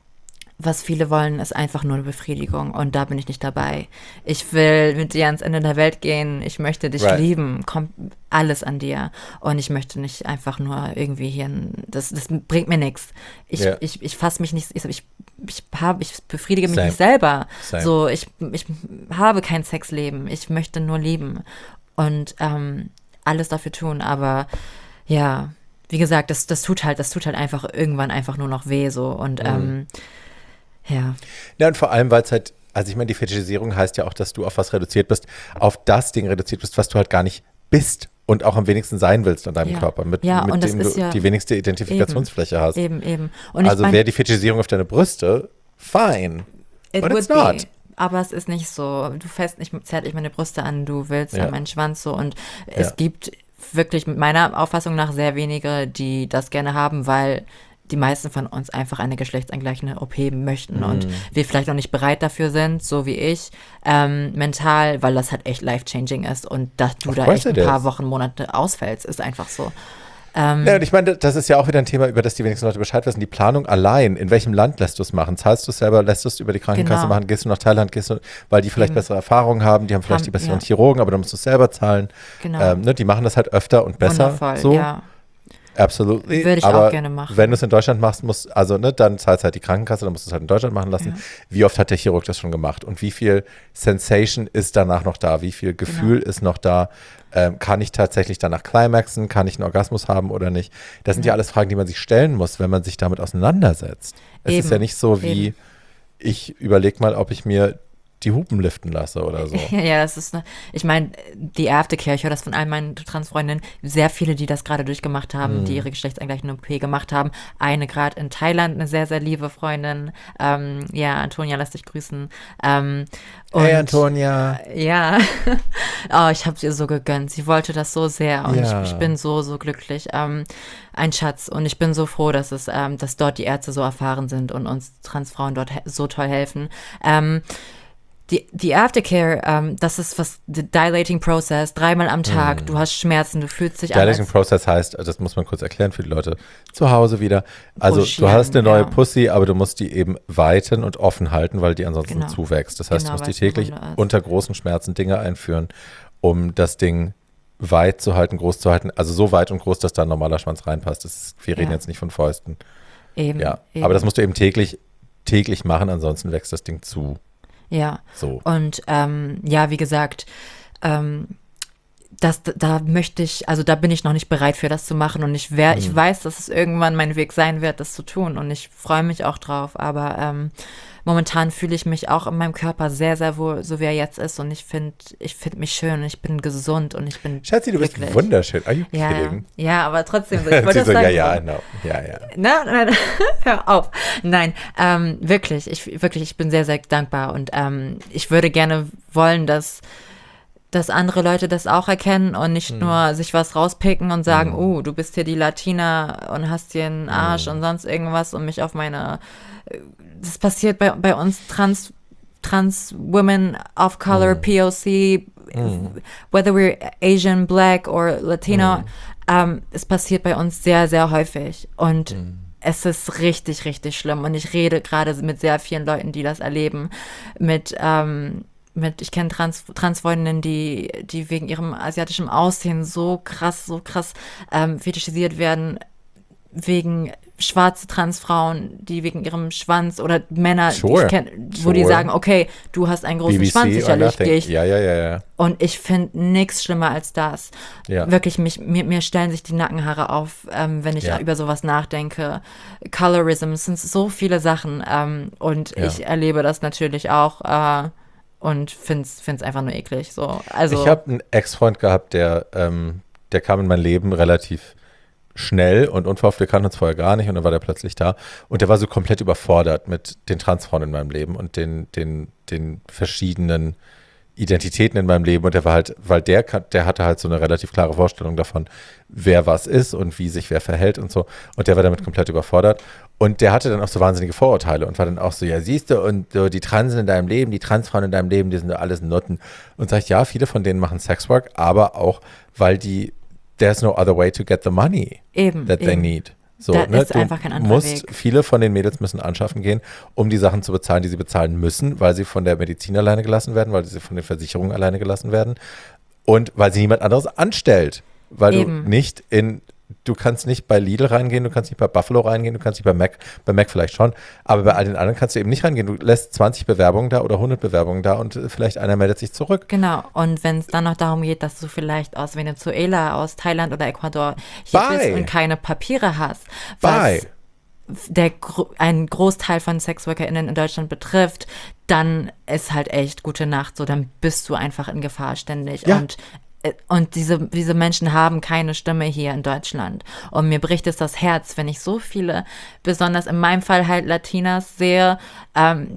was viele wollen, ist einfach nur eine Befriedigung. Und da bin ich nicht dabei. Ich will mit dir ans Ende der Welt gehen. Ich möchte dich Right. lieben. Kommt alles an dir. Und ich möchte nicht einfach nur irgendwie hier, ein, das, das bringt mir nichts. Ich, Ja. ich, ich fasse mich nicht, ich, ich, ich, hab, ich befriedige mich Same. nicht selber. Same. So, ich, ich habe kein Sexleben. Ich möchte nur leben. Und ähm, alles dafür tun. Aber ja, wie gesagt, das, das tut halt, das tut halt einfach irgendwann einfach nur noch weh. So. Und ähm, ja. Ja, und vor allem, weil es halt, also ich meine, die Fetischisierung heißt ja auch, dass du auf was reduziert bist, auf das Ding reduziert bist, was du halt gar nicht bist und auch am wenigsten sein willst an deinem Ja. Körper, mit, Ja, mit und das dem du ist ja die wenigste Identifikationsfläche hast. Eben, eben. Und Also ich mein, wäre die Fetischisierung auf deine Brüste, fine. it but would it's not. be. Aber es ist nicht so. Du fässt nicht, zärtlich meine Brüste an, du willst Ja. an meinen Schwanz so. Und es Ja. gibt wirklich meiner Auffassung nach sehr wenige, die das gerne haben, weil die meisten von uns einfach eine geschlechtsangleichende O P möchten Mhm. und wir vielleicht noch nicht bereit dafür sind, so wie ich, ähm, mental, weil das halt echt life-changing ist und dass du Of da course echt ein it paar is. Wochen, Monate ausfällst, ist einfach so. Ähm, Ja, und ich meine, das ist ja auch wieder ein Thema, über das die wenigsten Leute Bescheid wissen. Die Planung allein, in welchem Land lässt du es machen? Zahlst du es selber, lässt du es über die Krankenkasse Genau. machen? Gehst du nach Thailand, gehst du, weil die vielleicht Eben. bessere Erfahrungen haben, die haben vielleicht Haben- die besseren ja. Chirurgen, aber dann musst du es selber zahlen. Genau. Ähm, ne, die machen das halt öfter und besser. Wundervoll, so. ja. Absolutely. Würde ich aber auch gerne machen. wenn du es in Deutschland machst, musst, also ne, dann zahlst halt die Krankenkasse, dann musst du es halt in Deutschland machen lassen. Ja. Wie oft hat der Chirurg das schon gemacht? Und wie viel Sensation ist danach noch da? Wie viel Gefühl Genau. ist noch da? Ähm, kann ich tatsächlich danach climaxen? Kann ich einen Orgasmus haben oder nicht? Das sind ja, Ja. alles Fragen, die man sich stellen muss, wenn man sich damit auseinandersetzt. Es ist Eben. ja nicht so wie, Eben. ich überlege mal, ob ich mir die Hupen liften lasse oder so. Ja, ja, das ist, ne, ich meine, die Aftercare, ich höre das von all meinen Transfreundinnen, sehr viele, die das gerade durchgemacht haben, Mhm. die ihre geschlechtsangleichende O P gemacht haben. Eine gerade in Thailand, eine sehr, sehr liebe Freundin. Ähm, ja, Antonia, lass dich grüßen. Ähm, Hey und- Antonia. Ja, oh, ich habe ihr so gegönnt. Sie wollte das so sehr und Ja. ich, ich bin so, so glücklich. Ähm, ein Schatz und ich bin so froh, dass es, ähm, dass dort die Ärzte so erfahren sind und uns Transfrauen dort he- so toll helfen. Ähm, die, die Aftercare, ähm, das ist was, the dilating process, dreimal am Tag, du hast Schmerzen, du fühlst dich an. Dilating als- Process heißt, das muss man kurz erklären für die Leute zu Hause wieder. Also du Buschieren, hast eine neue ja. Pussy, aber du musst die eben weiten und offen halten, weil die ansonsten Genau. zuwächst. Das heißt, Genau, du musst weil die es eine täglich Wunde ist. unter großen Schmerzen Dinge einführen, um das Ding weit zu halten, groß zu halten. Also so weit und groß, dass da ein normaler Schwanz reinpasst. Das ist, wir reden Ja. jetzt nicht von Fäusten. Eben, Ja, eben. aber das musst du eben täglich, täglich machen, ansonsten wächst das Ding zu. Ja. So. Und ähm, ja, wie gesagt, ähm, das, da möchte ich, also da bin ich noch nicht bereit für das zu machen und ich wär, Mhm. ich weiß, dass es irgendwann mein Weg sein wird, das zu tun und ich freue mich auch drauf, aber ähm, momentan fühle ich mich auch in meinem Körper sehr, sehr wohl, so wie er jetzt ist und ich finde, ich finde mich schön und ich bin gesund und ich bin Schatzi, du bist glücklich. wunderschön. Are you Ja, ja. kidding? Ja, aber trotzdem, so, ich wollte Sie das so, sagen. ja, ja, so. no. ja, ja. Nein, nein, hör auf. Nein, ähm, wirklich, ich wirklich, ich bin sehr, sehr dankbar und ähm, ich würde gerne wollen, dass, dass andere Leute das auch erkennen und nicht nur sich was rauspicken und sagen, oh, du bist hier die Latina und hast hier einen Arsch und sonst irgendwas und mich auf meine, das passiert bei, bei uns Trans, Trans Women of Color, P O C, whether we're Asian, Black or Latino, ähm, es passiert bei uns sehr, sehr häufig und es ist richtig, richtig schlimm und ich rede gerade mit sehr vielen Leuten, die das erleben, mit, ähm, mit ich kenne Trans, Transfreundinnen, die, die wegen ihrem asiatischen Aussehen so krass, so krass ähm, fetischisiert werden, wegen schwarze Transfrauen, die wegen ihrem Schwanz oder Männer, Sure. die ich kenn, wo die Sure. sagen, okay, du hast einen großen B B C Schwanz, or sicherlich nothing. gehe ich. Ja, ja, ja, ja. Und ich finde nichts schlimmer als das. Ja. Wirklich, mich, mir, mir stellen sich die Nackenhaare auf, ähm, wenn ich Ja. über sowas nachdenke. Colorism, es sind so viele Sachen. Ähm, und Ja. ich erlebe das natürlich auch äh, und finde es einfach nur eklig. So. Also, Ich habe einen Ex-Freund gehabt, der, ähm, der kam in mein Leben relativ schnell und unverhofft. Wir kannten uns vorher gar nicht und dann war der plötzlich da. Und der war so komplett überfordert mit den Transfrauen in meinem Leben und den, den, den verschiedenen Identitäten in meinem Leben. Und der war halt, weil der, kann- der hatte halt so eine relativ klare Vorstellung davon, wer was ist und wie sich wer verhält und so. Und der war damit komplett überfordert. Und der hatte dann auch so wahnsinnige Vorurteile und war dann auch so, ja, siehst du, und so die Transen in deinem Leben, die Transfrauen in deinem Leben, die sind doch alles Nutten. Und sag ich, ja, viele von denen machen Sexwork, aber auch, weil die, there's no other way to get the money eben. that they eben. need. So, Da ne? ist einfach kein anderer musst, Weg. Viele von den Mädels müssen anschaffen gehen, um die Sachen zu bezahlen, die sie bezahlen müssen, weil sie von der Medizin alleine gelassen werden, weil sie von den Versicherungen alleine gelassen werden und weil sie niemand anderes anstellt. Weil Eben. du nicht in, du kannst nicht bei Lidl reingehen, du kannst nicht bei Buffalo reingehen, du kannst nicht bei Mac, bei Mac vielleicht schon, aber bei all den anderen kannst du eben nicht reingehen. Du lässt zwanzig Bewerbungen da oder hundert Bewerbungen da und äh, vielleicht einer meldet sich zurück. Genau, und wenn es dann noch darum geht, dass du vielleicht aus Venezuela, aus Thailand oder Ecuador hier Bye. bist und keine Papiere hast, Bye. was der gro- einen Großteil von SexworkerInnen in Deutschland betrifft, dann ist halt echt gute Nacht so, dann bist du einfach in Gefahr ständig. Ja. Und äh, und diese, diese Menschen haben keine Stimme hier in Deutschland. Und mir bricht es das Herz, wenn ich so viele, besonders in meinem Fall halt Latinas sehe, ähm,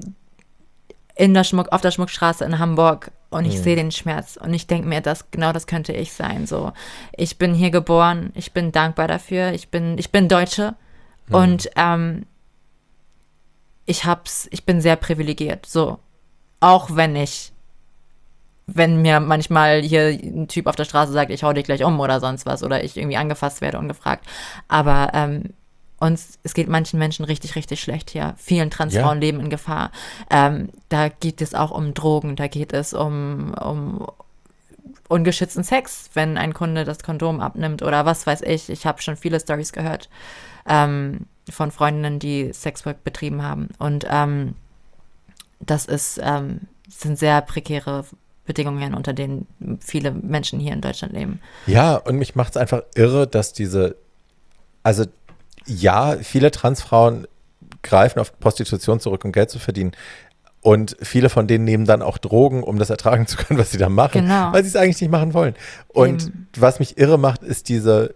in der Schmuck, auf der Schmuckstraße in Hamburg und ich sehe den Schmerz und ich denke mir, das, genau das könnte ich sein. So, ich bin hier geboren, ich bin dankbar dafür, ich bin, ich bin Deutsche und ähm, ich hab's, ich bin sehr privilegiert. So, auch wenn ich wenn mir manchmal hier ein Typ auf der Straße sagt, ich hau dich gleich um oder sonst was oder ich irgendwie angefasst werde ungefragt. Aber ähm, uns, es geht manchen Menschen richtig, richtig schlecht hier. Vielen Transfrauen Ja. leben in Gefahr. Ähm, da geht es auch um Drogen, da geht es um, um ungeschützten Sex, wenn ein Kunde das Kondom abnimmt oder was weiß ich. Ich habe schon viele Storys gehört ähm, von Freundinnen, die Sexwork betrieben haben. Und ähm, das ist, ähm, sind sehr prekäre Bedingungen, unter denen viele Menschen hier in Deutschland leben. Ja, und mich macht es einfach irre, dass diese, also ja, viele Transfrauen greifen auf Prostitution zurück, um Geld zu verdienen. Und viele von denen nehmen dann auch Drogen, um das ertragen zu können, was sie da machen, Genau. weil sie es eigentlich nicht machen wollen. Und Eben. was mich irre macht, ist diese,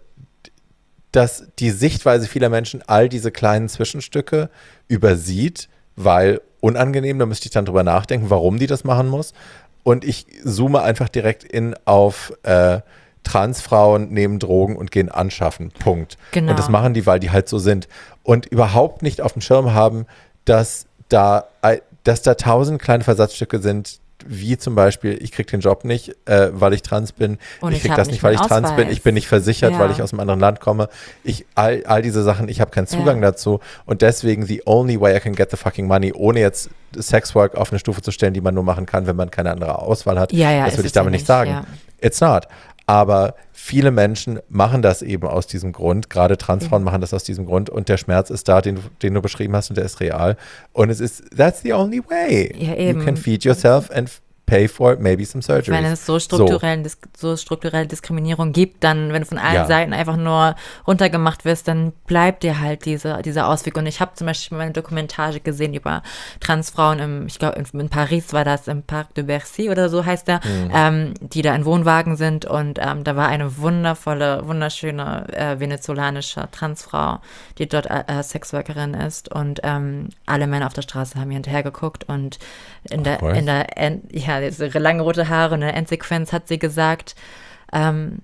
dass die Sichtweise vieler Menschen all diese kleinen Zwischenstücke übersieht, weil unangenehm, da müsste ich dann drüber nachdenken, warum die das machen muss. Und ich zoome einfach direkt in auf äh, Transfrauen nehmen Drogen und gehen anschaffen. Punkt. Genau. Und das machen die, weil die halt so sind. Und überhaupt nicht auf dem Schirm haben, dass da, dass da tausend kleine Versatzstücke sind, wie zum Beispiel, ich krieg den Job nicht, äh, weil ich trans bin. Und ich ich krieg hab das nicht nicht, weil ich meinen trans bin. Ausweis. Ich bin nicht versichert, Ja. weil ich aus einem anderen Land komme. Ich, all, all diese Sachen, ich habe keinen Zugang Ja. dazu. Und deswegen, the only way I can get the fucking money, ohne jetzt Sexwork auf eine Stufe zu stellen, die man nur machen kann, wenn man keine andere Auswahl hat. Ja, ja, das ist würde ich es ja damit nicht nicht, sagen. ja. It's not. Aber viele Menschen machen das eben aus diesem Grund. Gerade Transfrauen machen das aus diesem Grund. Und der Schmerz ist da, den, du- den du beschrieben hast, und der ist real. Und es ist, that's the only way. Ja, You eben. can feed yourself and f- pay for maybe some surgeries. Wenn es so strukturelle, Dis so strukturelle Diskriminierung gibt, dann, wenn du von allen Ja. Seiten einfach nur runtergemacht wirst, dann bleibt dir halt diese, dieser Ausweg. Und ich habe zum Beispiel mal eine Dokumentage gesehen über Transfrauen im, ich glaube, in, in Paris war das, im Parc de Bercy oder so heißt der, ähm, die da in Wohnwagen sind. Und ähm, da war eine wundervolle, wunderschöne äh, venezolanische Transfrau, die dort äh, Sexworkerin ist. Und ähm, alle Männer auf der Straße haben ihr hinterher geguckt. Und in der, was? in der, End, ja, ihre lange rote Haare, in der Endsequenz hat sie gesagt, ähm,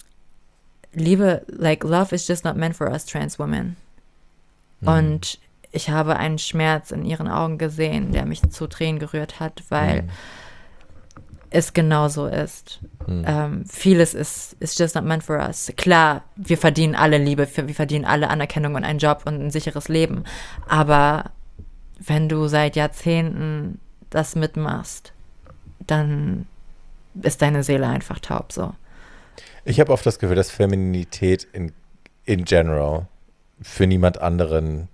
Liebe, like, love is just not meant for us trans women. Und ich habe einen Schmerz in ihren Augen gesehen, der mich zu Tränen gerührt hat, weil es genauso ist. Ähm, vieles ist, ist just not meant for us. Klar, wir verdienen alle Liebe, wir verdienen alle Anerkennung und einen Job und ein sicheres Leben. Aber wenn du seit Jahrzehnten das mitmachst, dann ist deine Seele einfach taub so. Ich habe oft das Gefühl, dass Femininität in, in general für niemand anderen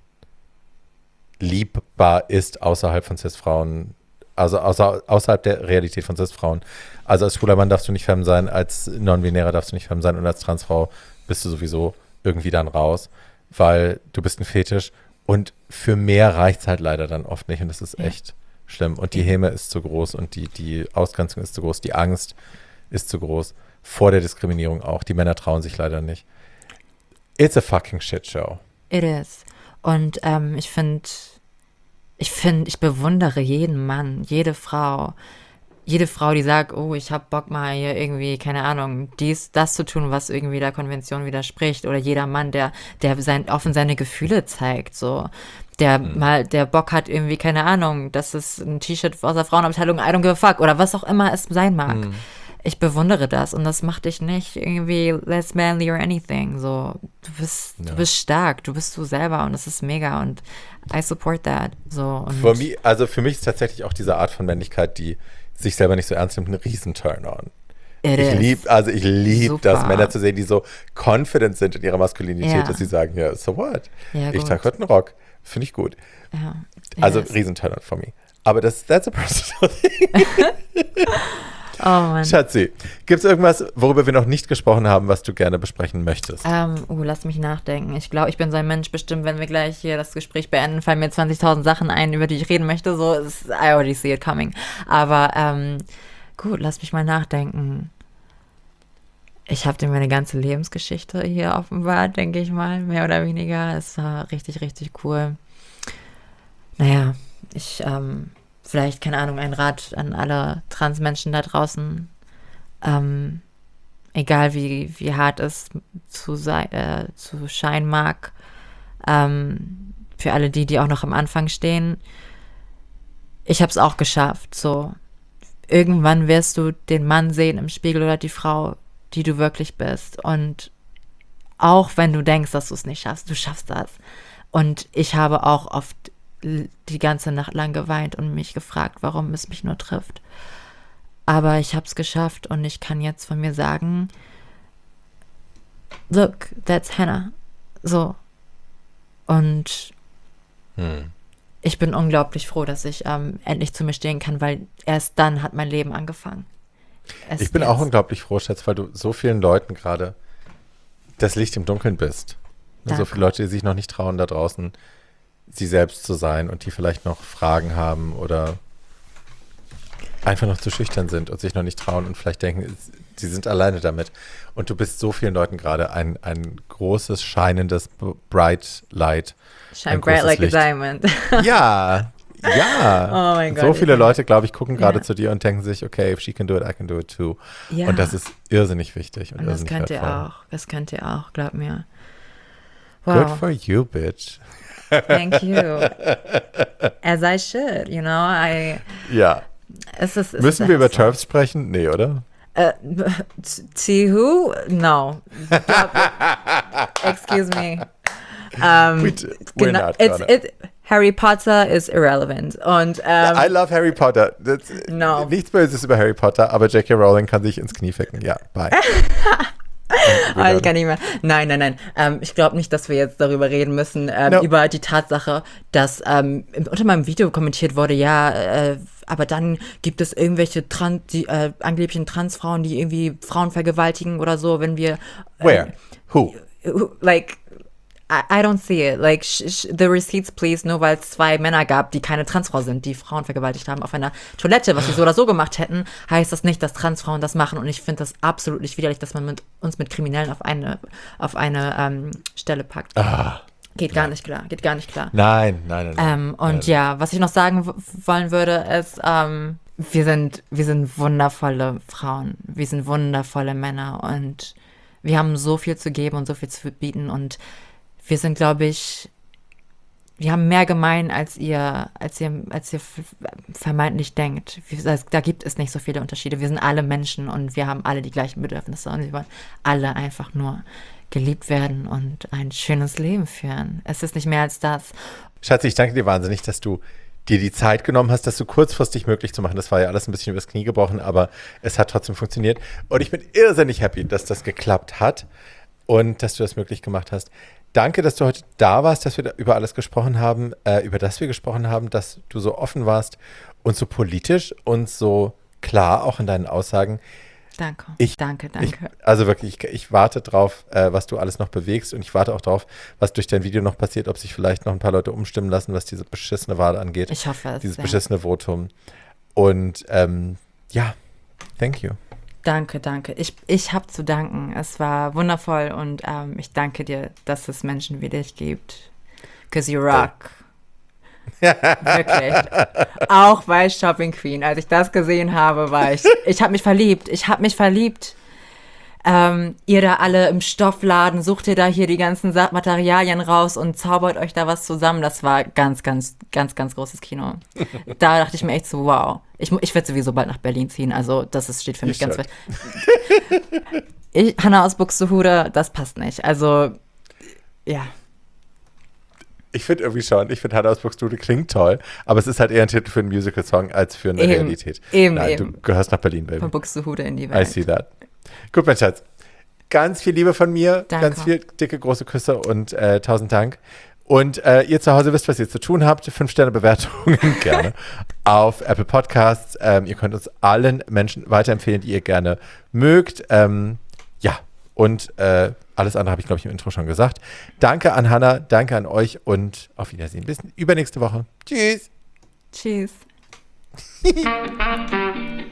liebbar ist, außerhalb von Cis-Frauen, also außer, außerhalb der Realität von Cis-Frauen. Also als schwuler Mann darfst du nicht femme sein, als Non-Binärer darfst du nicht femme sein und als Transfrau bist du sowieso irgendwie dann raus, weil du bist ein Fetisch und für mehr reicht es halt leider dann oft nicht und das ist Ja. echt schlimm. Und die Häme ist zu groß und die, die Ausgrenzung ist zu groß, die Angst ist zu groß. Vor der Diskriminierung auch. Die Männer trauen sich leider nicht. It's a fucking shit show. It is. Und ähm, ich finde, ich finde, ich bewundere jeden Mann, jede Frau, jede Frau, die sagt, oh, ich habe Bock mal hier irgendwie, keine Ahnung, dies, das zu tun, was irgendwie der Konvention widerspricht. Oder jeder Mann, der, der sein, offen seine Gefühle zeigt, so. Der mal, der Bock hat irgendwie, keine Ahnung, das ist ein T-Shirt aus der Frauenabteilung, I don't give a fuck. Oder was auch immer es sein mag. Ich bewundere das und das macht dich nicht irgendwie less manly or anything. So, du bist, Ja. du bist stark, du bist du selber und das ist mega und I support that. So, und For me, also für mich ist tatsächlich auch diese Art von Männlichkeit, die sich selber nicht so ernst nimmt, ein riesen Turn-on. it Ich is. liebe, also ich liebe Super. das, Männer zu sehen, die so confident sind in ihrer Maskulinität, Ja. dass sie sagen, ja, so what? Ja, ich gut. trage heute einen Rock. Finde ich gut. Ja, it Also is. riesen Turn-on for me. Aber das, that's a personal thing. Oh Mann. Schatzi, gibt es irgendwas, worüber wir noch nicht gesprochen haben, was du gerne besprechen möchtest? Ähm, uh, lass mich nachdenken. Ich glaube, ich bin so ein Mensch, bestimmt, wenn wir gleich hier das Gespräch beenden, fallen mir zwanzigtausend Sachen ein, über die ich reden möchte. So, ist, I already see it coming. Aber ähm, gut, lass mich mal nachdenken. Ich habe dir meine ganze Lebensgeschichte hier offenbart, denke ich mal, mehr oder weniger. Es war richtig, richtig cool. Naja, ich, ähm, vielleicht, keine Ahnung, ein Rat an alle Transmenschen da draußen. Ähm, egal wie, wie hart es zu, sei, äh, zu scheinen mag, ähm, für alle die, die auch noch am Anfang stehen. Ich habe es auch geschafft, so. irgendwann wirst du den Mann sehen im Spiegel oder die Frau, die du wirklich bist. Und auch wenn du denkst, dass du es nicht schaffst, du schaffst das. Und ich habe auch oft die ganze Nacht lang geweint und mich gefragt, warum es mich nur trifft. Aber ich habe es geschafft und ich kann jetzt von mir sagen, look, that's Hannah. So. Und hm. ich bin unglaublich froh, dass ich ähm, endlich zu mir stehen kann, weil erst dann hat mein Leben angefangen. Erst ich bin jetzt. auch unglaublich froh, Schatz, weil du so vielen Leuten gerade das Licht im Dunkeln bist. Danke. So viele Leute, die sich noch nicht trauen, da draußen sie selbst zu sein und die vielleicht noch Fragen haben oder einfach noch zu schüchtern sind und sich noch nicht trauen und vielleicht denken, sie sind alleine damit. Und du bist so vielen Leuten gerade ein, ein großes, scheinendes Bright Light. Shine bright like Licht. A diamond. Ja, ja. Oh mein Gott. So viele Leute, glaube ich, gucken gerade ja. zu dir und denken sich, okay, if she can do it, I can do it too. Ja. Und das ist irrsinnig wichtig. Und, und das könnt wertvoll. ihr auch. Das könnt ihr auch, glaub mir. Wow. Good for you, bitch. Thank you. As I should, you know. I, ja. Es ist, es Müssen ist wir über so. Turfs sprechen? Nee, oder? Uh, see who? No. Excuse me. Um, we d- we're genau, not it's, gonna. it, Harry Potter is irrelevant. Und, um, I love Harry Potter. That's, no. Nichts Böses über Harry Potter, aber J K Rowling kann sich ins Knie ficken. Ja, bye. Oh, ich kann nicht mehr. Nein, nein, nein. Ähm, ich glaube nicht, dass wir jetzt darüber reden müssen, ähm, no. über die Tatsache, dass ähm, unter meinem Video kommentiert wurde, ja, äh, aber dann gibt es irgendwelche Trans, die, äh, angeblichen Transfrauen, die irgendwie Frauen vergewaltigen oder so, wenn wir... Äh, Where? Who? Like... I don't see it. Like, sh- sh- the receipts, please. Nur weil es zwei Männer gab, die keine Transfrau sind, die Frauen vergewaltigt haben auf einer Toilette, was sie so oder so gemacht hätten, heißt das nicht, dass Transfrauen das machen. Und ich finde das absolut nicht widerlich, dass man mit, uns mit Kriminellen auf eine, auf eine ähm, Stelle packt. Ah, geht gar nicht klar. Geht gar nicht klar. Nein, nein, nein. nein. Ähm, und nein. ja, was ich noch sagen w- wollen würde, ist, ähm, wir sind, wir sind wundervolle Frauen. Wir sind wundervolle Männer. Und wir haben so viel zu geben und so viel zu bieten. Und wir sind, glaube ich, wir haben mehr gemein, als ihr, als ihr, als ihr vermeintlich denkt. Wir, da gibt es nicht so viele Unterschiede. Wir sind alle Menschen und wir haben alle die gleichen Bedürfnisse und wir wollen alle einfach nur geliebt werden und ein schönes Leben führen. Es ist nicht mehr als das. Schatzi, ich danke dir wahnsinnig, dass du dir die Zeit genommen hast, das so kurzfristig möglich zu machen. Das war ja alles ein bisschen übers Knie gebrochen, aber es hat trotzdem funktioniert. Und ich bin irrsinnig happy, dass das geklappt hat und dass du das möglich gemacht hast. Danke, dass du heute da warst, dass wir da über alles gesprochen haben, äh, über das wir gesprochen haben, dass du so offen warst und so politisch und so klar auch in deinen Aussagen. Danke, ich, danke, danke. Ich, also wirklich, ich, ich warte drauf, äh, was du alles noch bewegst und ich warte auch drauf, was durch dein Video noch passiert, ob sich vielleicht noch ein paar Leute umstimmen lassen, was diese beschissene Wahl angeht. Ich hoffe es. Dieses ja. beschissene Votum. Und ähm, ja, thank you. Danke, danke. Ich, ich habe zu danken. Es war wundervoll und ähm, ich danke dir, dass es Menschen wie dich gibt. Because you rock. Wirklich. Auch bei Shopping Queen. Als ich das gesehen habe, war ich, ich habe mich verliebt. Ich habe mich verliebt. Ähm, ihr da alle im Stoffladen, sucht ihr da hier die ganzen Sa- Materialien raus und zaubert euch da was zusammen. Das war ganz, ganz, ganz, ganz großes Kino. Da dachte ich mir echt so, wow. Ich, ich werde sowieso bald nach Berlin ziehen, also das ist, steht für mich ganz weit. Ich, Hannah aus Buxtehude, das passt nicht. Also, ja. Ich finde irgendwie schon, ich finde Hannah aus Buxtehude klingt toll, aber es ist halt eher ein Titel für einen Musical-Song als für eine eben, Realität. Eben, Nein, eben. Du gehörst nach Berlin, Baby. Von Buxtehude in die Welt. I see that. Gut, mein Schatz. Ganz viel Liebe von mir, Danke. ganz viel dicke, große Küsse und äh, tausend Dank. Und äh, ihr zu Hause wisst, was ihr zu tun habt. Fünf-Sterne-Bewertungen gerne auf Apple Podcasts. Ähm, ihr könnt uns allen Menschen weiterempfehlen, die ihr gerne mögt. Ähm, ja, und äh, alles andere habe ich, glaube ich, im Intro schon gesagt. Danke an Hannah, danke an euch und auf Wiedersehen. Bis übernächste Woche. Tschüss. Tschüss.